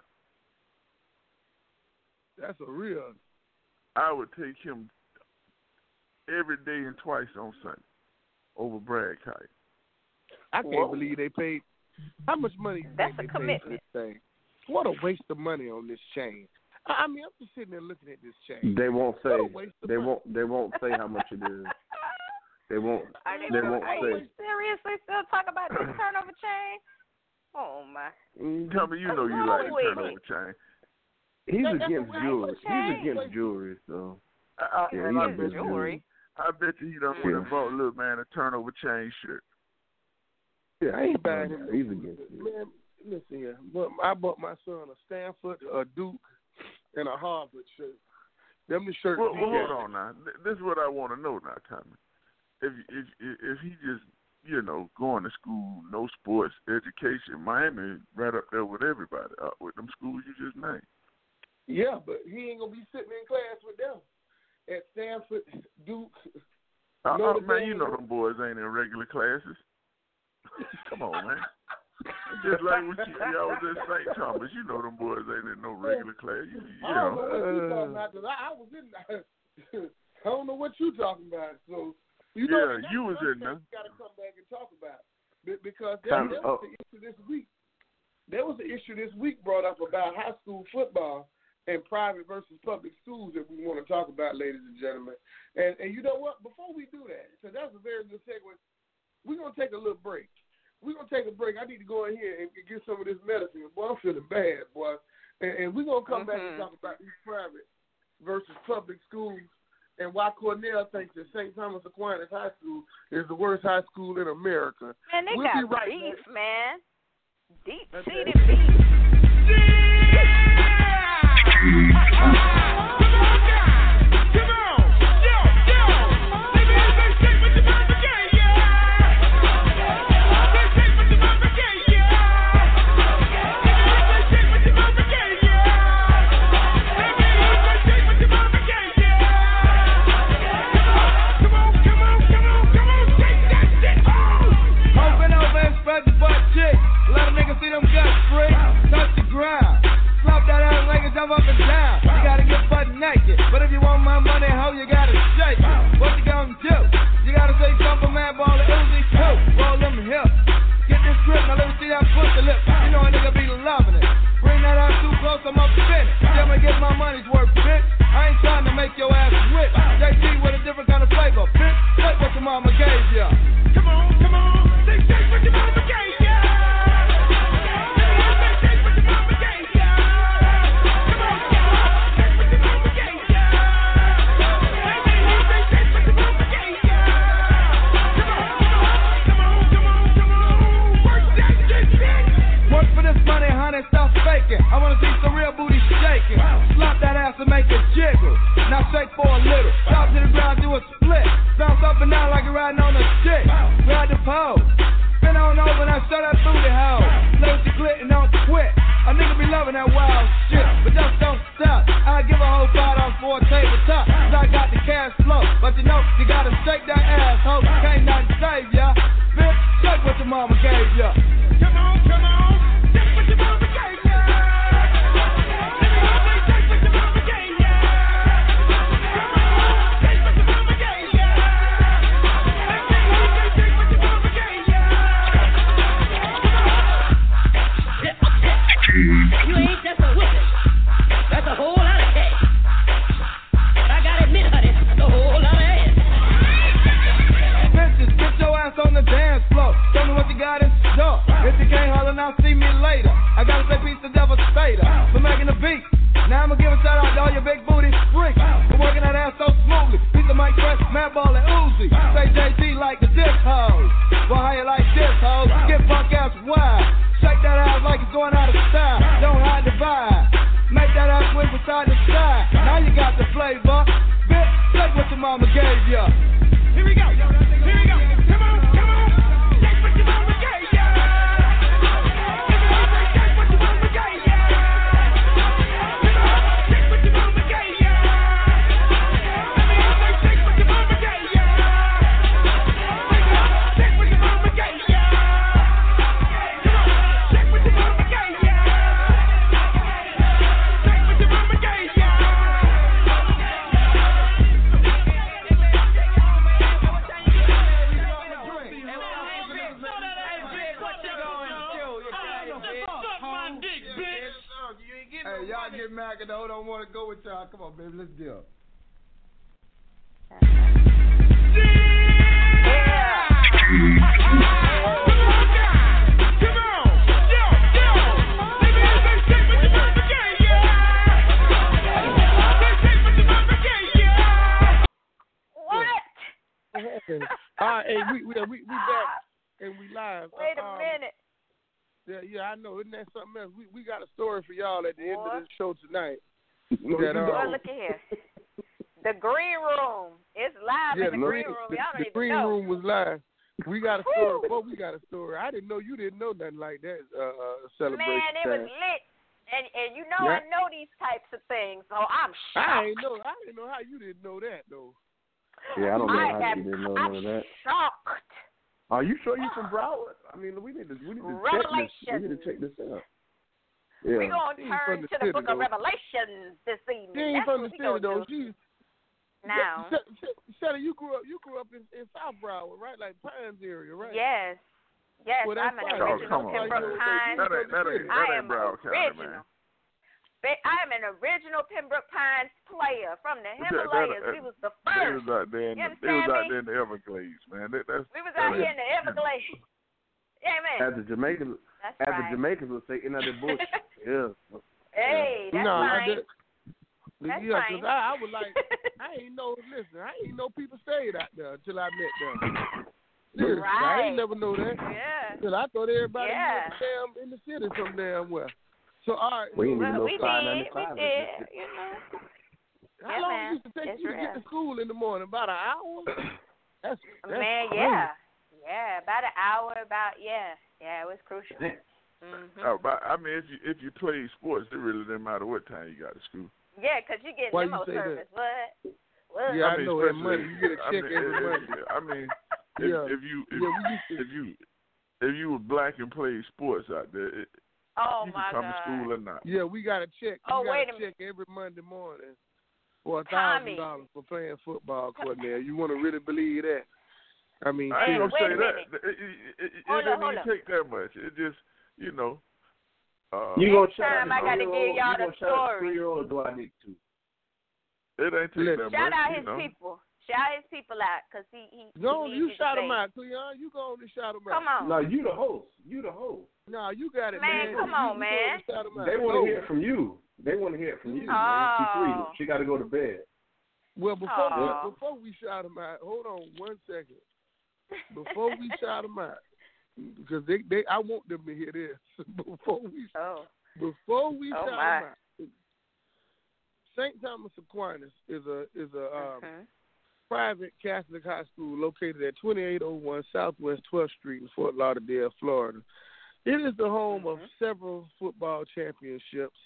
That's a real. I would take him every day and twice on Sunday over Brad Collier. I can't Whoa. believe they paid. How much money do you That's think a they paid for commitment. this thing? What a waste of money on this chain. I I mean, I'm just sitting there looking at this chain. They won't say. What a waste of They money. won't. They won't say how much it is. They won't. Are they, They gonna- won't are say. you seriously still talking about this turnover chain? Oh my! Mm, Tell me, you know you wrong like with turnover it? chain. He's That- that's against a waste jewelry. of He's chain. against jewelry. So I, I, yeah, and he's I His bet against you, jewelry. I bet you he done went and bought little man a turnover chain shirt. Yeah, I ain't buying him. He's against it. Man, listen here. But I bought my son a Stanford, a Duke, and a Harvard shirt. Them the shirts. Well, he well hold got. on now. Th- This is what I want to know now, Tommy. If if if he just you know going to school, no sports, education, Miami right up there with everybody, uh, with them schools you just named. Yeah, but he ain't gonna be sitting in class with them at Stanford, Duke. Uh, Notre uh, man, you Dame. know them boys ain't in regular classes. Come on, man. Just like when you, y'all was at Saint Thomas, you know them boys ain't in no regular class. You, you I don't know know. what you talking about, 'cause I, I was in there. I don't know what you talking about. So you know, Yeah, that's you was another in thing there. we got to come back and talk about. Be- because there, Time- there oh. was the issue this week. There was an issue this week brought up about high school football and private versus public schools that we want to talk about, ladies and gentlemen. And and you know what? Before we do that, because that's a very good segue, we're gonna take a little break. We're going to take a break. I need to go in here and get some of this medicine. Boy, I'm feeling bad, boy. And, and we're going to come back and Mhm. talk about these private versus public schools and why Cornell thinks that Saint Thomas Aquinas High School is the worst high school in America. Man, they We'll got be right beef, back. man. Deep Okay. seated beef. Open over and spread the butt cheek. Let a nigga see them guts free. Touch the ground. Slap that ass like a jump up and down. You gotta get butt naked. But if you want my money, ho, you gotta shake it. What you gonna do? You gotta say something, man, ball the Uzi too. Roll them hips. Get this grip, now let me see that pussy lip. You know a nigga be loving it. Bring that ass too close, I'm up in it. Tell me get my money's worth, bitch. I ain't trying to make your ass rich. J T with a different kind of flavor, bitch. Take what your mama gave ya. Come on, come on. Take, take what your mama gave ya. Take, take what your mama gave ya. Come on, take what your mama gave ya. Take, take what your mama gave ya. Come on, come on, come on, come on. Work that shit, bitch. Work for this money, honey, stop faking. I wanna see some real booty shaking. Slap that ass and make it jiggle. Now shake for a little. Drop to the ground, do a split. Bounce up and down like you're riding on a chick. Ride the pole. Bend on over, now show that booty hole. Play with your clit and don't quit. A nigga be loving that wild shit, but just don't stop. I give a whole five dollars for a tabletop. Cause I got the cash flow. But you know, you gotta shake that ass, ho. Can't nothing save ya. Bitch, shake what your mama gave ya. Come on, come on. Shake what your mama gave ya. Shake what your mama gave ya. Come on, shake what your mama gave ya. Shake what your mama gave ya. You ain't just a witness. That's a whole lot of cash. I gotta admit, honey, that's a whole lot of ass. Bitches, get your ass on the dance floor. Tell me what you got in store. If you can't holler, now see me later. I gotta say peace to Devastator for making the beat. Now I'ma give a shout out to all your big booty freaks for working that ass so smoothly. Piece of Mike Fresh, Matt Ball, and Uzi. Say J T like the disc hose. Well, how you like this, hoes? Get punk ass wide. Shake that ass like it's going out of style. Don't hide the vibe. Make that ass swing from side to side. Now you got the flavor. Bitch, take what your mama gave ya. Here we go. Here we go. Come on, come on. Take what your mama gave ya. Take what your mama gave ya. Take what your mama gave ya. Take what your mama gave ya. Take what your mama gave ya. Take what your mama gave ya. Take what your mama gave ya. ahead, Mac. I don't want to go with y'all. Come on, baby. Let's go. All right, hey, we we we, we back and we live. Wait a um, minute. Yeah, yeah, I know. Isn't that something else? We we got a story for y'all at the end Boy. of the show tonight. No, that, you um, Well, look at here. The green room. It's live yeah, in the the, green room. the, Y'all don't the even green know. room was live. We got a story. Boy, we got a story. I didn't know you didn't know nothing like that. Uh, uh celebration. Man, it was time. lit. And and you know Yeah. I know these types of things, so I'm I shocked. ain't know. I didn't know how you didn't know that though. Yeah, I don't know I how am, you didn't know I'm none of that. shocked. Are you sure you from Broward? I mean, we need to we need to check this. We need to check this out. Yeah. We're going to She ain't turn from the to the city, book of though. Revelations this evening. She ain't That's from what the we city gonna though. do. She Now. Shelly, you grew up. You grew up in, in South Broward, right? Like Pines area, right? Yes. Yes, Well, I'm that's an fine. original Oh, come on, Pembroke man. Pines. That ain't, that ain't, that I ain't am Broward County, original. man. But I am an original Pembroke Pines player from the Himalayas. that- we was the They first. was out there in You the, they was understand out me? there in the Everglades, man. That, that's, We was that out here is- in the Everglades. Yeah, man. As the Jamaicans, That's as right. the Jamaicans would say, in the bush. Yeah. Hey, that's no, I fine. did. That's yeah, fine. because I, I was like, I ain't know. Listen, I ain't know people stayed out there until I met them. Seriously, I Right. ain't never know that. Yeah. Cause I thought everybody Yeah. lived damn in the city some damn well. So all right, We ain't even Well, know we five did. We ninety-five. did. You know. how Yeah, long man. it used to take It's you to get real. to school in the morning? About an hour. That's, that's Man, crazy. yeah. Yeah, about an hour, about, yeah. Yeah, it was crucial. Mm-hmm. Oh, but, I mean, if you if you play sports, it really doesn't matter what time you got to school. Yeah, because you get Why you limo say service. What? What? Yeah, I, I mean, know every especially- month you get a I check mean, every if- month. if- I mean, if, Yeah. if you if, Yeah, we used to. if you if you were black and played sports out there, it, Oh, you my can come God. to school or not. Yeah, we got a check. Oh, we got wait a a check every Monday morning for a Tommy. thousand dollars for playing football, Cornell. You want to really believe that? I mean, I ain't Hey, gonna wait say a that. minute. It, it, it, it Hold up, doesn't hold even up. take that much. It just, you know. Uh, You gonna Next shout time out I gotta the give three-year-old? y'all You the gonna shout out the story. three-year-old, or do I need to? it ain't take Listen. that Shout much. out you his know. people. Shout his people out, because he, he, go on, he you needs shout to him say. out, Cleon. You go on and shout him out. Come on. No, you the host. You the host. No, you got it, Man, man. come You- on, you go man. and shout him out. They want Go. to hear it from you. They want to hear it from you, man. Oh. She's three. She got to go to bed. Well, before Aw. we, before we shout him out, hold on one second. Before we shout him out, because they, they, I want them to hear this. Before we, Oh. before we Oh, shout my. him out, Saint Thomas Aquinas is a is a um, Mhm. private Catholic high school located at twenty-eight oh one Southwest twelfth Street in Fort Lauderdale, Florida. It is the home of Mhm. several football championships,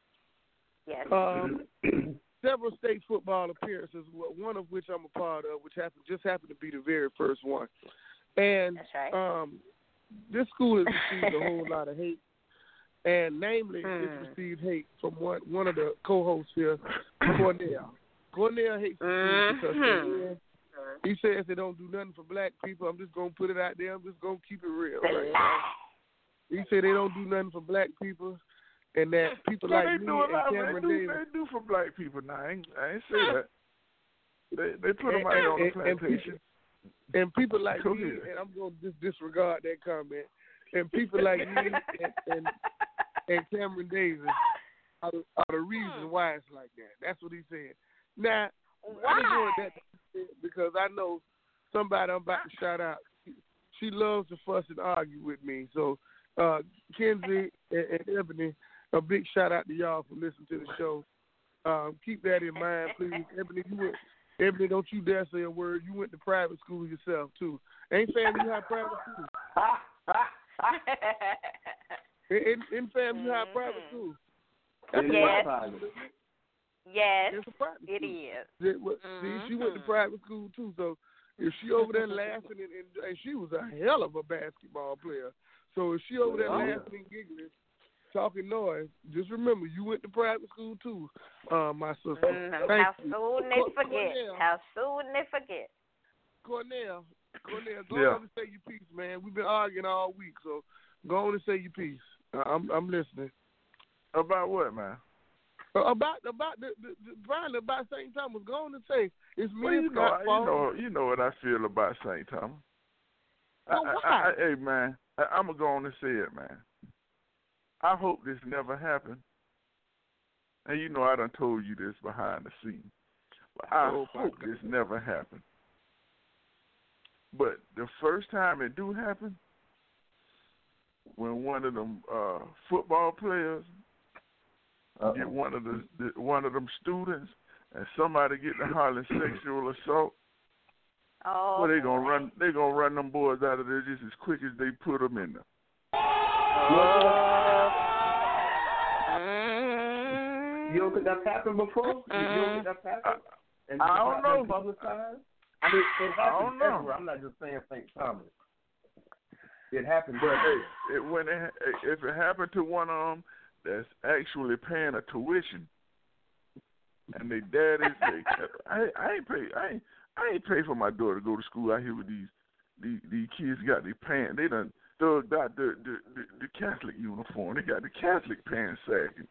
Yes. um, several state football appearances, wh- one of which I'm a part of, which happened just happened to be the very first one. And That's right. um, this school has received a whole lot of hate, and namely, Hmm. it's received hate from one one of the co-hosts here, Cornell. Cornell hates the school because Mhm. they- he says they don't do nothing for black people. I'm just gonna put it out there. I'm just gonna keep it real. The Right? lie. He said they don't do nothing for black people, and that people Well, like they me do a and lot. They Cameron do, Davis. they do for black people now. I ain't, I ain't say that. They they put them out And- there on the and- and people- plantation. And people like Go me, ahead. and I'm going to just disregard that comment, and people like me and, and, and Cameron Davis are, the- are the reason why it's like that. That's what he said. Now, I just wanted Why? that to be said because I know somebody I'm about to shout out. She, she loves to fuss and argue with me. So, uh, Kenzie and, and Ebony, a big shout out to y'all for listening to the show. Um, keep that in mind, please. Ebony, you went, Ebony, don't you dare say a word. You went to private school yourself, too. Ain't Family High private school? In, in Family High private school. That's a Yes. private school. Yes, It's a private school. it is. It was- See, she went to Mhm. private school, too. So if she over there laughing, and, and, and she was a hell of a basketball player. So if she over there Oh, yeah. laughing and giggling, talking noise, just remember, you went to private school, too, uh, my sister. Mhm. Thank How you. soon they Cor- forget. Cornell. How soon they forget. Cornell, Cornell, go Yeah. on and say your piece, man. We've been arguing all week, so go on and say your piece. Uh, I'm I'm listening. About what, man? Uh, about about the, the, the Brian about Saint Thomas going to say it's Well, me you and know, Scott you Paul. know, you know what I feel about Saint Thomas. Well, I, why? I, I, hey man, I, I'm gonna go on and say it, man. I hope this never happened. And you know I done told you this behind the scenes. But I Oh, my hope God. this never happened. But the first time it do happen, when one of them uh, football players Uh-oh. get one of the, the one of them students and somebody get to hollering sexual assault, Oh, well, they gonna boy. run. They gonna run them boys out of there just as quick as they put them in there. You don't think that's happened before? You don't think that's happened? And I don't it's not been know. publicized? I mean, it I happens don't know. everywhere. I'm not just saying Saint Thomas. It happens But everywhere. hey, it, when it, if it happened to one of them that's actually paying a tuition, and they daddy say, I, I ain't pay, I ain't, I ain't pay for my daughter to go to school out here with these, these, these kids got their pants. They done thugged out the, the, the, the Catholic uniform. They got the Catholic pants sagging.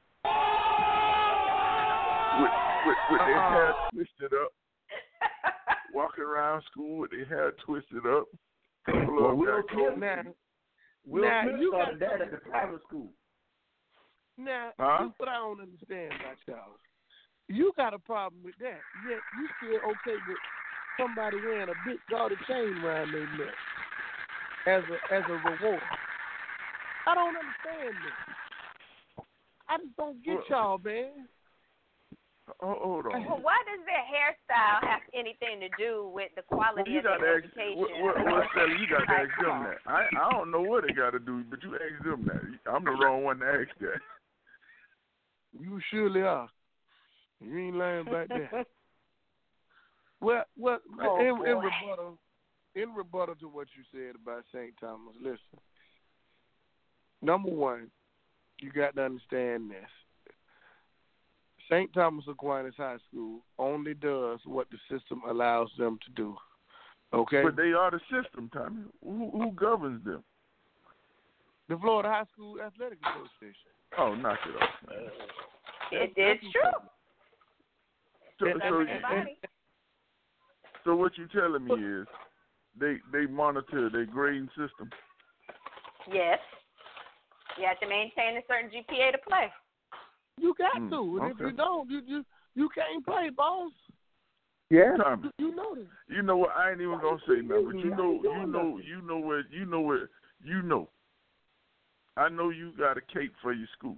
With, with, with their hair twisted up, walking around school with their hair twisted up. Well, Will Smith, Now, Will now, Smith you started got- that at the private school. now Huh? this is what I don't understand about y'all. You got a problem with that, yet you still okay with somebody wearing a big gaudy chain around their neck as a as a reward. I don't understand this. I just don't get y'all, man. Oh, hold on. Well, why does their hairstyle have anything to do with the quality You of got their to ask. education? What, what, what Sally, you got to Like, ask come them on. that. I I don't know what they got to do, but you ask them that. I'm the wrong one to ask that. You surely are. You ain't lying about that. Well, well, Oh, in, in boy. rebuttal, in rebuttal to what you said about Saint Thomas, listen. Number one, you got to understand this. Saint Thomas Aquinas High School only does what the system allows them to do. Okay? But they are the system, Tommy. Who, who governs them? The Florida High School Athletic Association. Oh, knock it off. Man. It, it's true. So, And- so, and- Everybody. so what you telling me is they they monitor their grading system. Yes. You have to maintain a certain G P A to play. You got Mm, to. And if okay. you don't, you, you, you can't play, boss. Yeah. Tommy, You, you know this. you know what? I ain't even gonna say nothing. But you know, you know, you know what? You know what? You know. I know you got a cape for your school.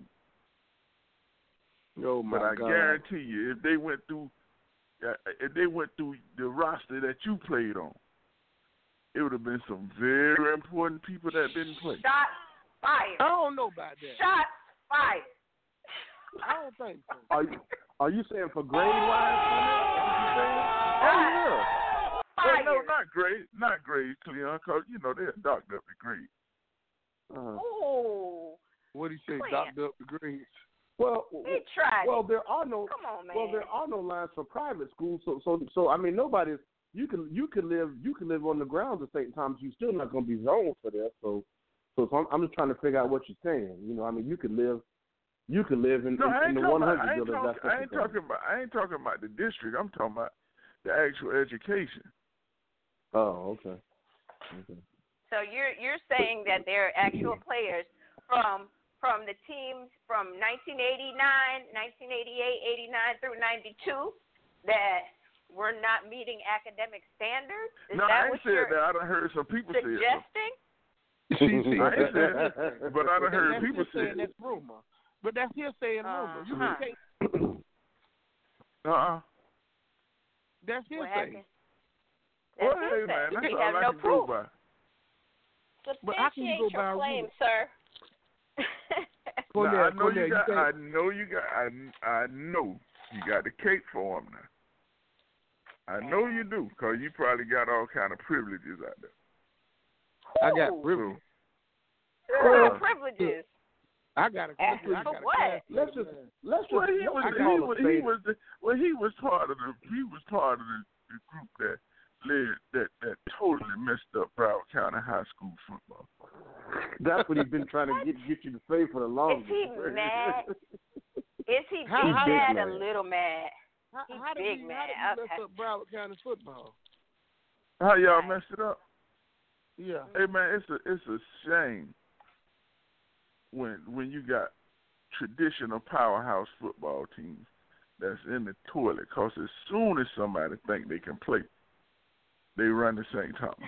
Oh, my But I God. guarantee you, if they went through, uh, if they went through the roster that you played on, it would have been some very important people that didn't play. Shots fired. I don't know about that. Shots fired. I don't think so. Are you are you saying for grade wise? Shots Well, fired. no, not grade, not grade, Cleon, because you know they're docked up the grade. Uh, Ooh. What do you say, Clean. doctor up the grades? well, He tried well, it. there are no Come on, man. well, there are no lines for private schools. So, so, so I mean, nobody's. You can you can live you can live on the grounds of Saint Thomas. You're still not going to be zoned for that. So, so, so I'm, I'm just trying to figure out what you're saying. You know, I mean, you could live. You can live in, No, I in, in ain't the talking one about. hundred I ain't, building. talk, That's what I ain't you're saying. talking about. I ain't talking about the district. I'm talking about the actual education. Oh, okay. Okay. So you're you're saying that there are actual players from from the teams from nineteen eighty-nine, nineteen eighty-eight, eighty-nine through ninety-two that were not meeting academic standards? Is No, that I what ain't said you're that. I done heard some people say it. suggesting? See, see, I ain't said that, but I done that's heard people hearsay say and it. that's rumor. But that's hearsay and rumor. You Uh-huh. can't. Uh-uh. That's What hearsay. happened? Well, That's hey, hearsay. man, that's You all have I no can proof. go by. But how can you go Substantiate by your a claim, rumor? sir. Go Now, there, I go know there. you got. You I can't- know you got. I, I know you got the cape for him now. I know you do, cause you probably got all kind of privileges out there. I got Ooh. privilege. What Uh, privileges? I got a Ask I for got a what? class Let's just man. let's just Well, he let's was. just He call a was. He spade- was. The, well, he was part of the. He was part of the, the group that led that that totally messed up Broward County High School football. That's what he's been trying to get get you to say for the Is longest. he mad? Is he How- big how- mad big or man. little mad? How, He's how did big we, man. how did we mess Okay. up Broward County football? How y'all Right. messed it up? Yeah. Hey man, it's a it's a shame when when you got traditional powerhouse football teams that's in the toilet. Cause as soon as somebody think they can play, they run to Saint Thomas.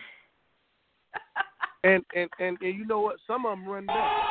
And, and, and, and you know what? Some of them run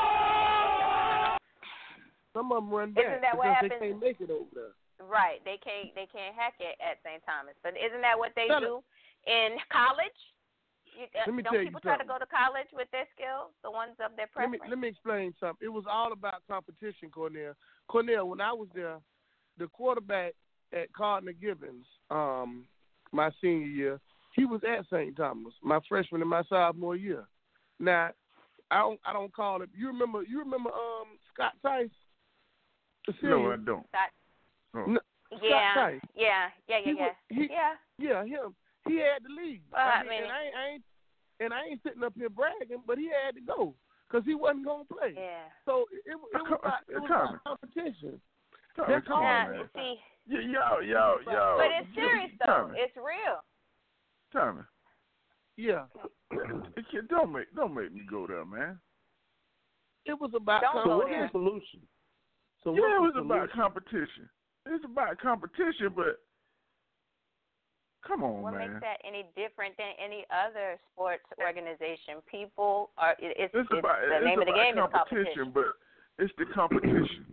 back. Some of them run back Isn't that what because happens? they can't make it over there. Right. They can't they can't hack it at Saint Thomas. But isn't that what they Tell do in college? You, uh, Let me don't tell you people try to something. go to college with their skills? The ones of their Let me preference? let me explain something. It was all about competition, Cornell. Cornell, when I was there, the quarterback at Cardinal Gibbons, um, my senior year, he was at Saint Thomas, my freshman and my sophomore year. Now, I don't I don't call it. You remember you remember um Scott Tice? The No, senior? I don't. Scott, No. No, yeah, Scott Tice. yeah, yeah, yeah, He yeah, was- he- yeah. Yeah, him. He had to leave. Well, I I mean, mean- and I ain't, I ain't and I ain't sitting up here bragging, but he had to go because he wasn't gonna play. Yeah. So it, it, it was about, it was Tommy. about competition. Tommy, That's come all. Now, on, man. see, Y- y'all, y'all, y'all. but it's serious though. Tommy, It's real. Tommy, Yeah, it can't- don't make don't make me go there, man. it was about Don't So go what's there. the solution? So Yeah, it was what's the about solution? competition. It's about competition, but come on, What man. makes that any different than any other sports organization? People are. It, it's, It's it's about the it's name of the about game is competition, competition. but it's the competition.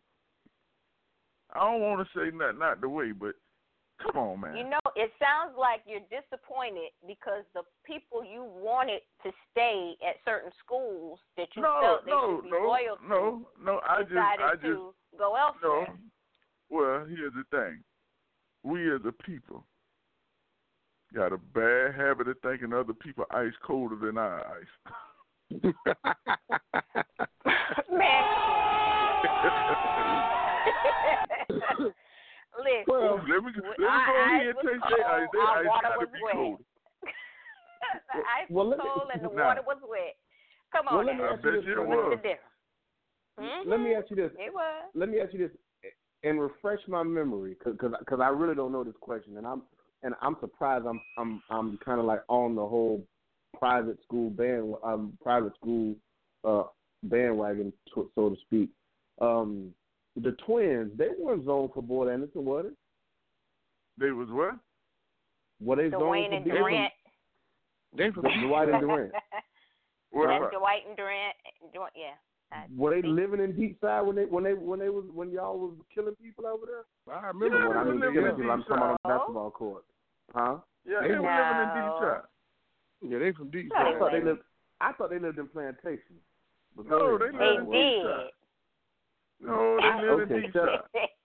I don't want to say not not the way, but come on, man. You know, it sounds like you're disappointed because the people you wanted to stay at certain schools that you no, felt they no, should be no, loyal to no, no. I just, decided I just, to go no. elsewhere. Well, here's the thing: we as a people got a bad habit of thinking other people ice colder than our ice. Man, listen. Well, let me let me go our ahead ice and was taste that ice. cold, That our ice water gotta was be wet. cold. The ice Well, was let me- cold and the Nah. water was wet. Come on Well, let me now. I ask you bet this, you it Cornell. was. What's the difference? Let me ask you this. It was. Let me ask you this, and refresh my memory, because because I really don't know this question, and I'm and I'm surprised. I'm I'm I'm kind of like on the whole private school band um private school uh bandwagon, so to speak. Um, the Twins, they weren't zoned for Boyd Anderson, were they? They was what? Were they zoned Dwayne for and Boyd- Durant. They from Dwight and Durant. What That's about- Dwight and Durant. Durant yeah. I Were they think- living in Deep Side when they when they when they was when y'all was killing people over there? I remember Yeah, When I they mean were killing living people, I'm Deep talking about on the Side. basketball court. Huh? Yeah, They they were living in No. Deep South. Yeah, they from deep No, I side. thought they lived. I thought they lived in Plantation. But No, go they ahead. They lived in did. Deep South. No, they live in Okay, Deep shut South. up.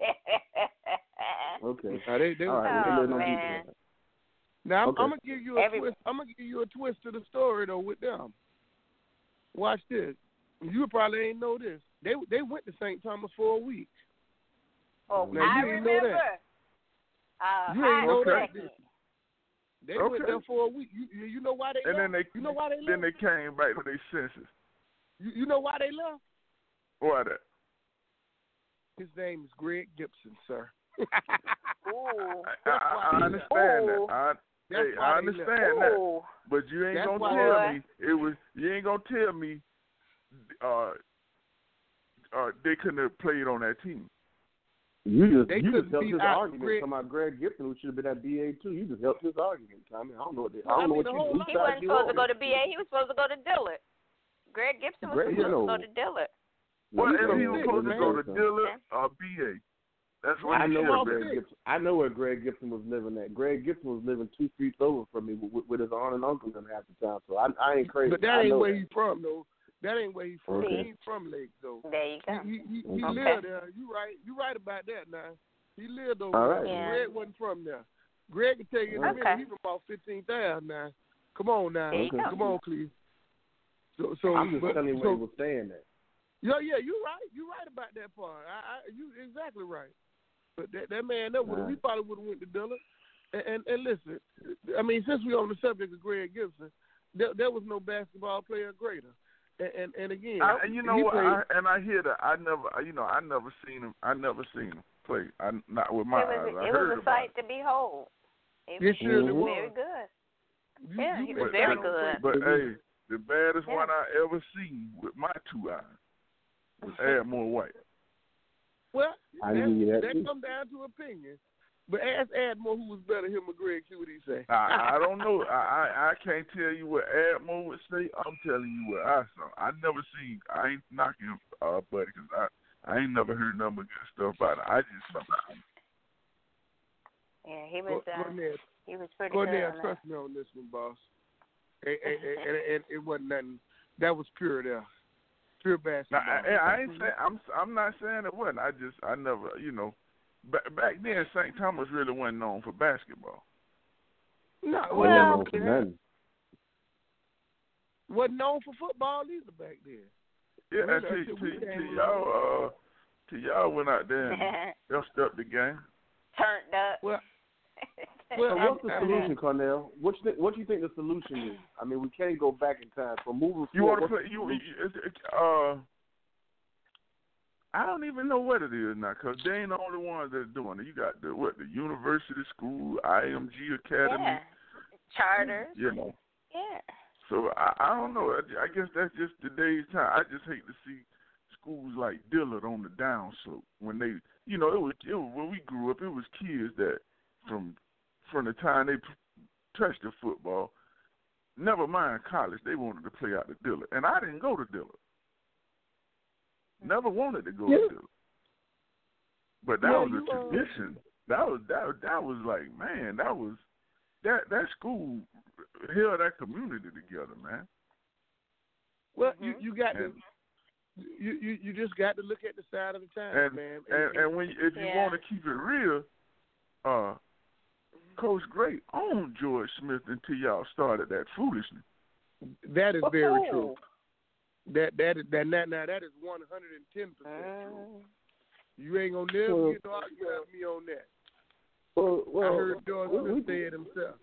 Okay. Now, they, they All right. Oh, they lived on man. Deep Side. Now I'm, Okay. I'm gonna give you a Every- twist. I'm gonna give you a twist to the story though with them. Watch this. You probably ain't know this. They they went to Saint Thomas for a week. Oh, Now, I you ain't know remember. that. Uh, You ain't high know that, second. They Okay. went there for a week. You you you know why they And left? then they you know why they then left? they came back to their senses. You, you know why they left? Why that? His name is Greg Gibson, sir. Ooh. I, I, I understand Ooh. that. I, That's hey, why I they left. understand that. Ooh. But you ain't That's gonna why tell they- me it was. You ain't gonna tell me. Uh, uh, they couldn't have played on that team. You just They you couldn't just helped beat his out argument. Greg- Talking about Greg Gibson, who should have been at B A too. You just helped his argument, Tommy. I don't know what they, I No, I don't know mean, what the you whole who lot- He side wasn't you supposed to on. go to B A. He was supposed to go to Dillard. Greg Gibson was Greg, supposed no. to go to Dillard. Well, he's if from he was Dick, supposed to man. go to Dillard or B A, that's what I he know should where have Greg been. Greg Gibson. I know where Greg Gibson was living at. Greg Gibson was living two streets over from me with, with his aunt and uncle in half the time. So I, I ain't crazy. But that I ain't know where that. he's from though. That ain't where he's from. Okay. He ain't from Lake though. There you go. He he, he, he Okay. lived there. You right. You right about that now. He lived over All there. right. but Yeah. Greg wasn't from there. Greg can tell you in a Okay. minute. He's from about fifteen thousand now. Come on now. There you Okay. go. Come on, Cleve. So so I'm just but, telling you so, where he was staying at. yeah yeah you right. You right about that part. I, I you exactly right. But that that man that would All right. he probably would have went to Dillard. And, and and listen, I mean since we on the subject of Greg Gibson, there there was no basketball player greater. And and, and again, I, and you know he what? played, I, and I hear that. I never, you know, I never seen him. I never seen him play. I not with my it was, eyes. I it heard was a about sight it. to behold. It It was surely Mhm. was. very good. You, Yeah, you he missed was very out on good. But something. hey, the baddest Yeah. one I ever seen with my two eyes was Admiral White. Well, I that, give you that that too. come down to opinion. But ask Admiral who was better, him or Greg. See what he say. I, I don't know. I, I I can't tell you what Admiral would say. I'm telling you what I saw. I never seen. I ain't knocking uh, buddy, because I I ain't never heard nothing but good stuff about it. I just saw it. Yeah, he was. Go, Uh, go ahead. he was pretty Go good. ahead. on Trust me on this one, boss. And, and, and, and it wasn't nothing. That was pure there. Pure Now, basketball. I, I ain't saying. I'm I'm not saying it wasn't. I just I never. You know, back back then Saint Thomas really wasn't known for basketball. No, Well- well, Well, never been nothing. wasn't known for football either back then. Yeah, Really, and to, until we to, came to y'all, uh, to y'all went out there and there. dusted up the game. Turned up. Well, So well, what's the I- I- solution, Cornell? What you think, what do you think the solution is? I mean, we can't go back in time. So moving You want forward, to play? You, you it's- it's, uh, I don't even know what it is now, cause they ain't the only ones that's doing it. You got the what? The University School, I M G Academy. Yeah. Charters. You know. Yeah. So I, I don't know. I, I guess that's just today's time. I just hate to see schools like Dillard on the downslope when they, you know, it was, it was when we grew up. It was kids that from from the time they touched the football, never mind college, they wanted to play out the Dillard, and I didn't go to Dillard. Never wanted to go Yeah. to Dillard, but that Yeah, was you, a uh, tradition. That was that that was like, man, that was that that school held that community together, man. well, Mhm. you you got to. And, You, you you just got to look at the side of the time, and, man. and and when if you Yeah. want to keep it real, uh, Coach Gray owned George Smith until y'all started that foolishness. that is very Oh. true. That that is that now, now that is one hundred and ten percent true. Mm. You ain't gonna never Well- get no argument with me on that. well, well, I heard George we, Smith we, say it himself.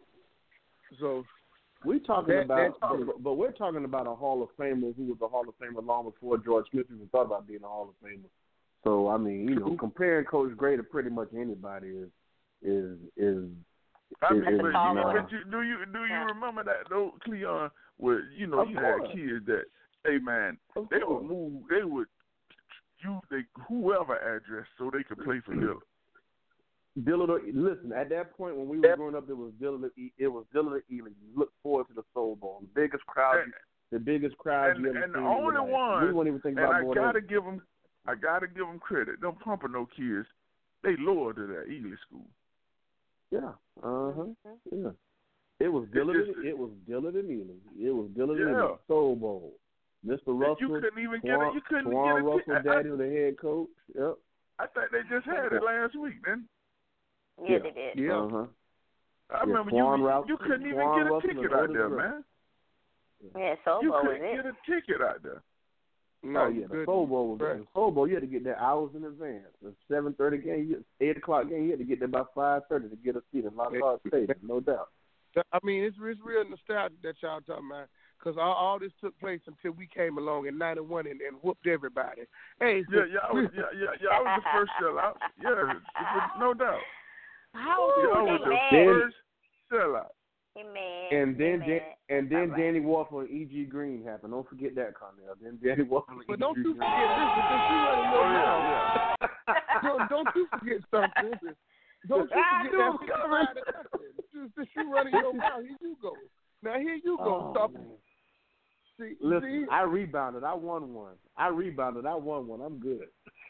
So we're talking That- about, that's true. but, but we're talking about a Hall of Famer who was a Hall of Famer long before George Smith even thought about being a Hall of Famer. So I mean, you know, True. comparing Coach Gray to pretty much anybody is is is. I is- mean, is but, tall you, order. but you, do you do you Yeah. remember that though, Cleon? Where you know Of you course. had kids that, hey man, Of they course. would move, they would use they whoever address so they could play for Dillard. Dillard, or- listen. At that point, when we were growing up, it was Dillard. It was Dillard or Ealing. You look forward to the Soul Bowl, the biggest crowd, And- the biggest crowd and, you ever and the seen. only in your life. ones, we won't even think and about I more gotta than give them, I gotta give them credit. Them Pompano kids, they loyal to that Ely school. yeah, uh huh, Mhm. yeah. It was Dillard. just- and, it was Dillard and Ealing. It was Dillard Yeah. and Ealing. Soul Bowl. Mister And Russell. you couldn't even get Twan, it. You couldn't Twan get a Russell, ticket. I, Daddy, was the head coach. Yep. I think they just had it last week. Then Yeah, Yeah. they did. yeah, Uh huh. I Yeah, remember Twan you. Russell- you couldn't even Twan get a Russell and ticket out Otis there, Griffin. man. Yeah, Soul You Bowl was couldn't it. get a ticket out there. no, oh yeah, the good. Soul Bowl was Right. the Soul Bowl. You had to get there hours in advance. The seven thirty game, you- eight o'clock game, you had to get there by five thirty to get a seat in Lockhart Stadium, no doubt. I mean, it's, it's real nostalgic that y'all talking about, because all, all this took place until we came along in ninety-one and, and whooped everybody. Hey, Yeah, yeah, I was, yeah, yeah, yeah. I was the first sellout. Yeah, it's- no doubt. How Y'all they was the mad? first sellout. He mad. And then he Dan, mad. and then All right. Danny Walker and E G Green happened. Don't forget that, Cornell. Then Danny Walker and but E G don't you Green. forget this, because she running Oh your yeah, mouth. yeah. Don't, don't you forget something. Don't you I forget knew it was that coming. side of nothing. Since you running your mouth, here you go. Now here you go. Oh, Stop. man. See, Listen, see? I rebounded. I won one. I rebounded. I won one. I'm good.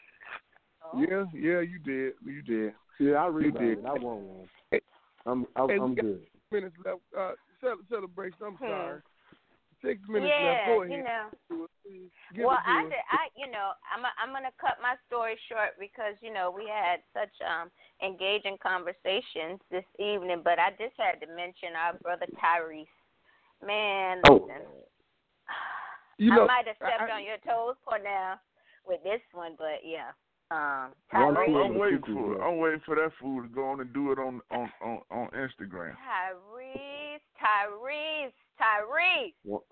Oh. Yeah, yeah, you did. You did. Yeah, I did. rebounded. I won one. Hey. I'm I'm, Hey, we I'm got good. Minutes left. Uh, cel- celebration. I'm Hmm. sorry. Six minutes Yeah, left. Go you ahead. know. Give Well, it to I, us. did, I, you know, I'm, I'm gonna cut my story short because you know we had such um engaging conversations this evening, but I just had to mention our brother Tyrese. Man, Oh. listen, You I know, might have stepped I- on your toes, Cornell, with this one, but yeah, um, One I'm, two Tyrese, I'm waiting cuckoo, for it. yeah. I'm waiting for that fool to go on and do it on on on, on Instagram. Tyrese, Tyrese, Tyrese. One,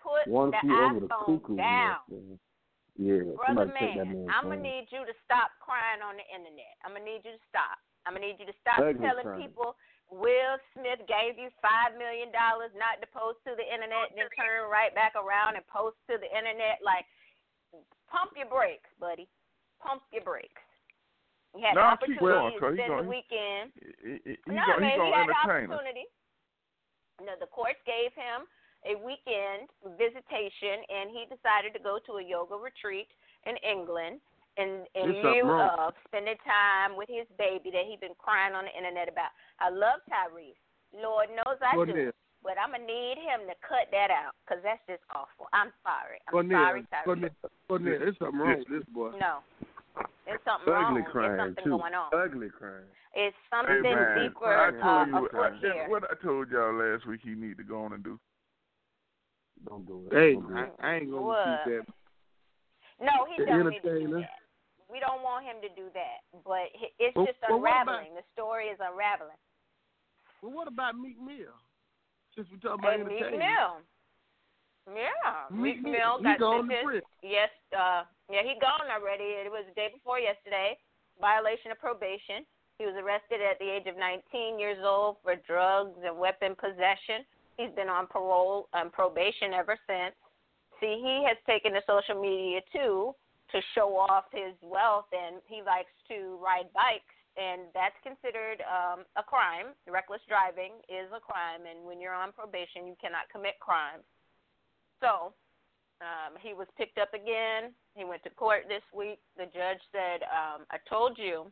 put One the flew over the iPhone cuckoo. down. nest. Yeah, Brother somebody take that man, man's I'm going to phone. need you to stop crying on the internet. I'm going to need you to stop. I'm going to need you to stop Ugly telling crying. people Will Smith gave you five million dollars not to post to the internet and then turn right back around and post to the internet. Like, pump your brakes, buddy. Pump your brakes. You had Nah, the keep opportunity going, to cause he spend the gonna- weekend. He, he, he, No, gonna, he man, he gonna had the entertain us. opportunity. No, the courts gave him a weekend visitation, and he decided to go to a yoga retreat in England in, in There's something lieu wrong. of spending time with his baby that he's been crying on the internet about. I love Tyrese. Lord knows I do. Cornell. But I'm going to need him to cut that out because that's just awful. I'm sorry. I'm Cornell. sorry, Tyrese. Cornell. Cornell. There's something wrong with this boy. No. There's something Ugly wrong. crying, There's something too. going on. Ugly crying. It's Hey something man, deeper I uh, told you what, afoot I, here. what I told y'all last week. He need to go on and do. Don't do it. Hey, Don't do I, it. I ain't gonna What? keep that. No, he The doesn't need to do entertainer. that. We don't want him to do that. But hi- it's Well- just well, what about- unraveling. The story is unraveling. Well, what about Meek Mill? Since we talking about And Meek entertainment. Mill. Yeah. Meek Meek Mill, Mill he got gone to sentenced. prison. Yes, uh, yeah, he gone already. It was the day before yesterday. Violation of probation. He was arrested at the age of nineteen years old for drugs and weapon possession. He's been on parole and probation ever since. See, he has taken to social media, too, to show off his wealth, and he likes to ride bikes, and that's considered um, a crime. Reckless driving is a crime, and when you're on probation, you cannot commit crimes. So um, he was picked up again. He went to court this week. The judge said, um, I told you,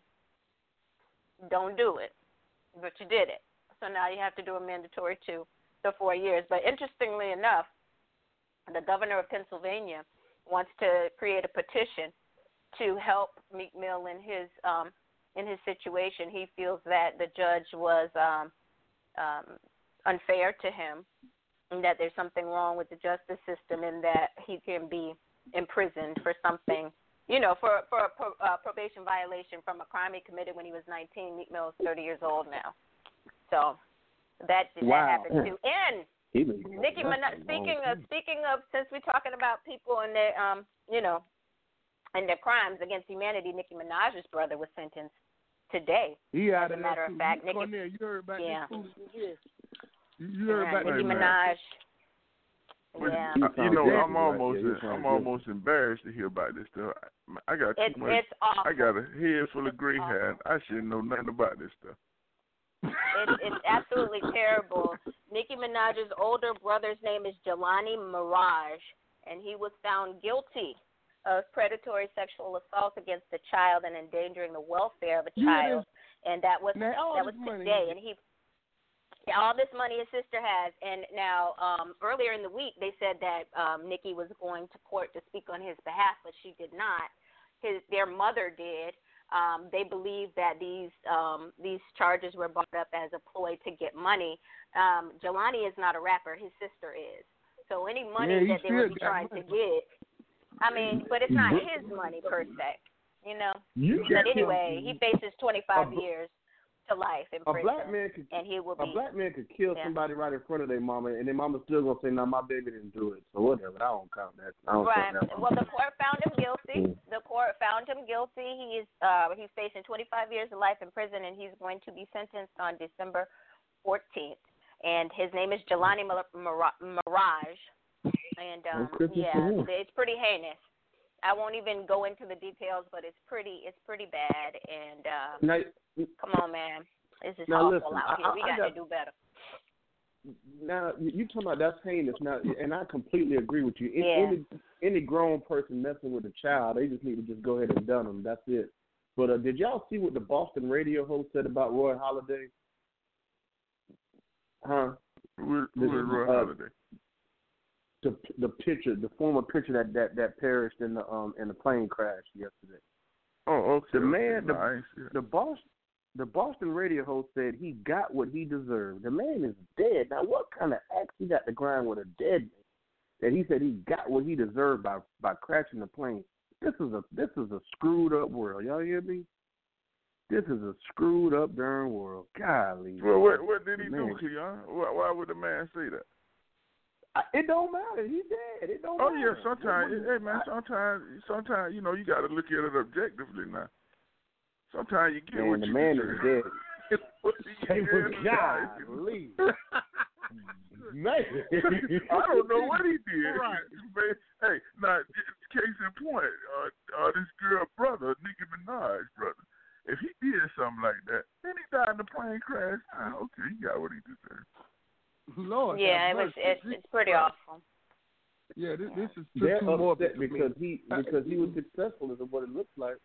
don't do it, but you did it. So now you have to do a mandatory two to four years. But interestingly enough, the governor of Pennsylvania wants to create a petition to help Meek Mill in his um, in his situation. He feels that the judge was um, um, unfair to him, and that there's something wrong with the justice system, and that he can be imprisoned for something, you know, for for a pro, uh, probation violation from a crime he committed when he was nineteen. Meek Mill is thirty years old now, so that Wow. that happened too. And He been- Nicki that's Minaj. a Speaking long of speaking of, since we're talking about people and their um, you know, and their crimes against humanity, Nicki Minaj's brother was sentenced today. He out As a of matter that of fact, too. Nicki- Cornell, you heard about Yeah. this foolishness here? You, you heard Yeah, about Nicki Hey, man. Minaj. But, Yeah, uh, you know, Yeah, I'm right. almost, Yeah, you sound I'm good. almost embarrassed to hear about this stuff. I, I got too it's much. it's awful. I got a head full of It's gray awful. hair. I shouldn't know nothing about this stuff. It's, it's absolutely terrible. Nicki Minaj's older brother's name is Jelani Mirage, and he was found guilty of predatory sexual assault against a child and endangering the welfare of a Yeah, child. And that was Now, all that was this money- today. And he, yeah, all this money his sister has. And now, um, earlier in the week, they said that um, Nicki was going to court to speak on his behalf, but she did not. His their mother did. Um, they believe that these um, these charges were brought up as a ploy to get money. Um, Jelani is not a rapper; his sister is. So any money Yeah, he that they would still be got trying money. to get, I mean, but it's not his money per se, you know. You But can't anyway, he faces twenty-five A bl- years to life in A prison, black man could and he will a be. black man could kill yeah. somebody right in front of their mama, and their mama still gonna say, "No, my baby didn't do it." So whatever. I don't count that. I don't Right. count that. Well, the court found him guilty. Mm. The court found him guilty. He is uh, he's facing twenty-five years of life in prison, and he's going to be sentenced on December fourteenth. And his name is Jelani Mir- Mir- Mirage. And um, Oh, Christmas yeah, for him. it's pretty heinous. I won't even go into the details, but it's pretty it's pretty bad. And uh, Now, come on, man, this is Now, awful listen, out here. I- We I got, got- to do better. now you you talking about that's heinous now, and I completely agree with you. Any, Yeah. any any grown person messing with a child, they just need to just go ahead and done them. That's it. But uh, did y'all see what the Boston radio host said about Roy Halladay? Huh? Who, This who is is, Roy uh, Holiday? The the pitcher, the former pitcher that, that, that perished in the um in the plane crash yesterday. Oh, okay. The okay. man, No, the, I ain't see that. the Boston, the Boston radio host said he got what he deserved. The man is dead. Now, what kind of axe he got to grind with a dead man? That he said he got what he deserved by by crashing the plane. This is a this is a screwed up world. Y'all hear me? This is a screwed up darn world. Golly. Well, what what did he Man. do, Keon? Why, why would the man say that? I, it don't matter. He's dead. It don't Oh matter. yeah, sometimes, hey man, sometimes, sometimes you know you got to look at it objectively now. Sometimes you get Man, what the you man deserve. is dead. Say what golly. Man. I don't know what he did. Right. But, hey, now, case in point, uh, uh, this girl brother, Nicki Minaj brother, if he did something like that, then he died in a plane crash. Ah, okay, he got what he deserved. Lord, Yeah, it have was. mercy. It's, it's pretty awful. Yeah, this, this is They're too morbid upset for me. because he because he was successful is what it looks like.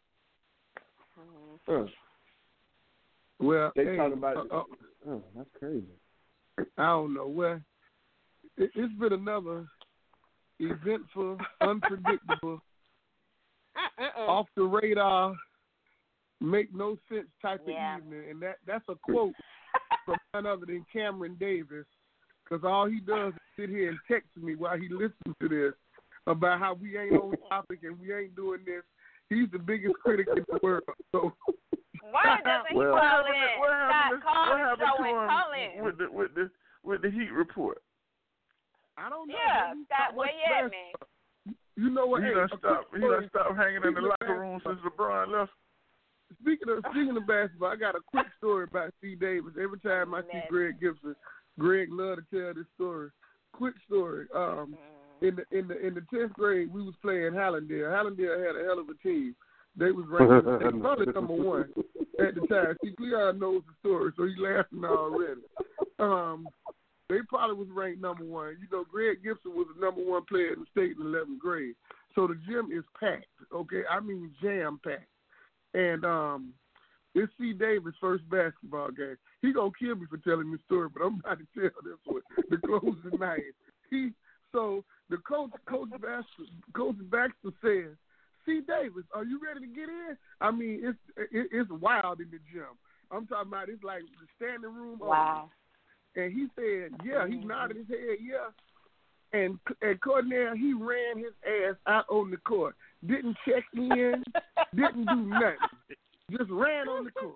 Uh, Well, they hey, talk about uh, it. uh, Oh, that's crazy. I don't know. Well, it, it's been another eventful, unpredictable, off the radar, make no sense type Yeah. of evening, and that that's a quote from none other than Cameron Davis, because all he does is sit here and text me while he listens to this about how we ain't on topic and we ain't doing this. He's the biggest critic in the world. So Why doesn't he Well- call What in? happened, what happened, Stop calling, what happened show, and to call him in. with the with the with the Heat report? I don't know. Yeah, man. stop. Where you at, man? You know what? He Hey, done a stopped. quick He done story. stopped hanging in the Speaking of locker room since LeBron left. Speaking of speaking of basketball, I got a quick story about C. Davis. Every time I see Nasty. Greg Gibson, Greg love to tell this story. Quick story. Um, in the in the in the tenth grade, we was playing Hallandale. Hallandale had a hell of a team. They was ranked they probably number one at the time. See, Cleon knows the story, so he laughing already. Um, they probably was ranked number one. You know, Greg Gibson was the number one player in the state in eleventh grade. So the gym is packed. Okay, I mean jam packed. And um, it's C. Davis' first basketball game. He gonna kill me for telling this story, but I'm about to tell this one. The closing night. He so the coach, Coach Baxter, Coach Baxter says, "C. Davis, are you ready to get in?" I mean, it's it, it's wild in the gym. I'm talking about it's like the standing room. Wow. Only. And he said, "Yeah." He nodded his head, "Yeah." And and Cornell, he ran his ass out on the court. Didn't check in, didn't do nothing. Just ran on the court.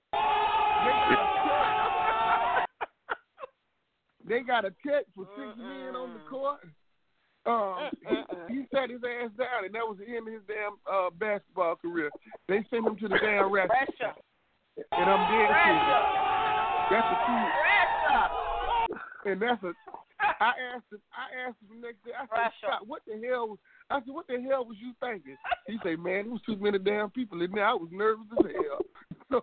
They got a check for six men on the court. Um, he, he sat his ass down, and that was the end of his damn uh, basketball career. They sent him to the damn rest. Pressure. And I'm dead Pressure. serious. That's a true. Pressure. And that's a. I asked him. I asked him the next day. I said, Pressure. "Scott, what the hell was?" I said, "What the hell was you thinking?" He said, "Man, there was too many damn people in there. I was nervous as hell." So,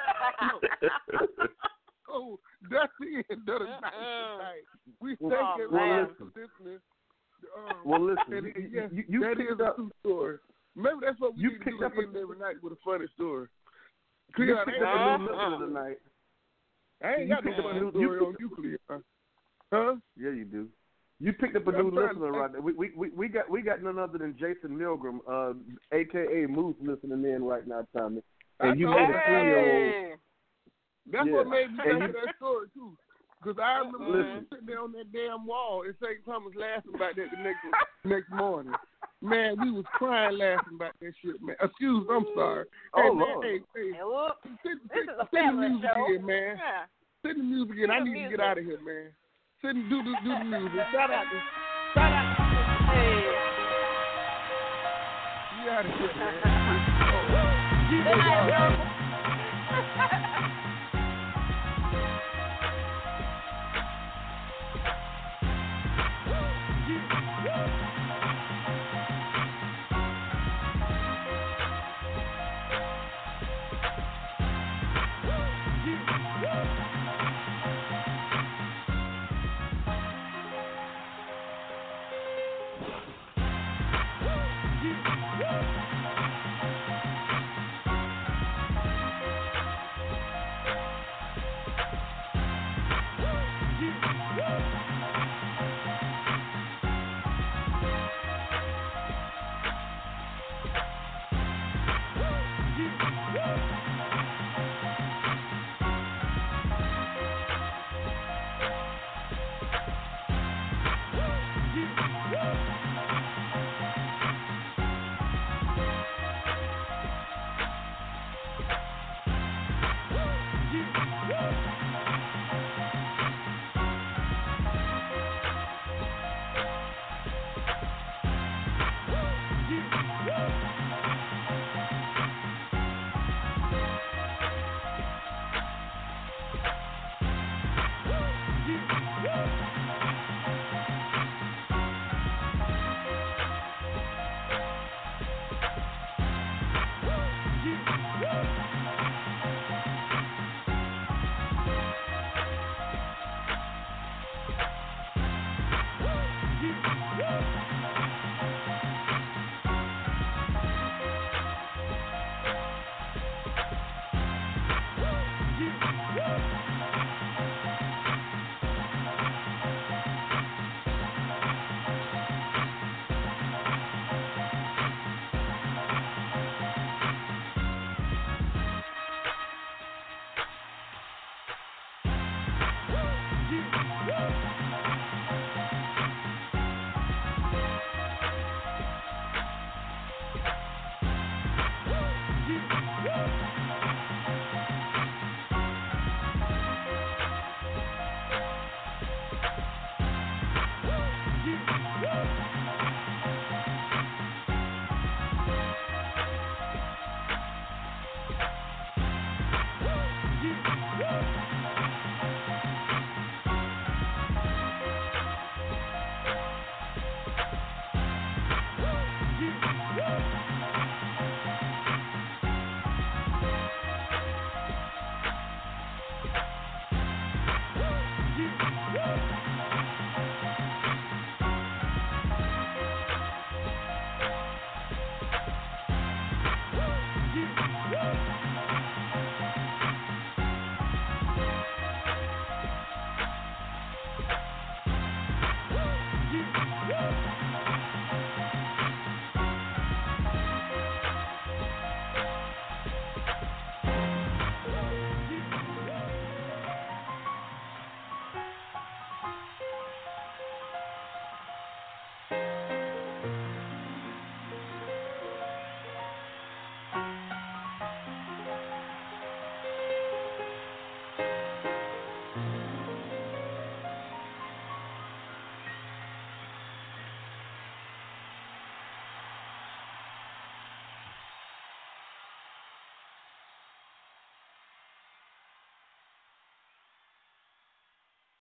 so that's the end of the night tonight. We thank Oh, everyone man. for listening. Um, Well, listen, and, you- yes, you- you that picked is a up- true story. Maybe that's what we you need to picked do up a- end every night with a funny story. You Cleon, picked I up a ain't new got listener no- tonight. I ain't You got no picked up a funny new- story you on you, Cleon. Huh? Yeah, you do. You picked up a I'm new trying to listener think. right there. We, we we we got we got none other than Jason Milgram, uh, aka Moose, listening in right now, Tommy. And you I made know. a three year old. That's Yeah. what made me And think you- of that story too. Because I remember Listen. sitting there on that damn wall and Saint Thomas laughing about that the next next morning. Man, we was crying laughing about that shit, man. Excuse me, I'm sorry. Oh, hey, man, Lord. hey, hey, Hey, whoop. send, This send, is a send the family music show. in, man. Yeah. Send the music in. I Send the need to music. get out of here, man. Send do the do the music. Shout out to shout out to Hey. you out of here, man. Good night, bro.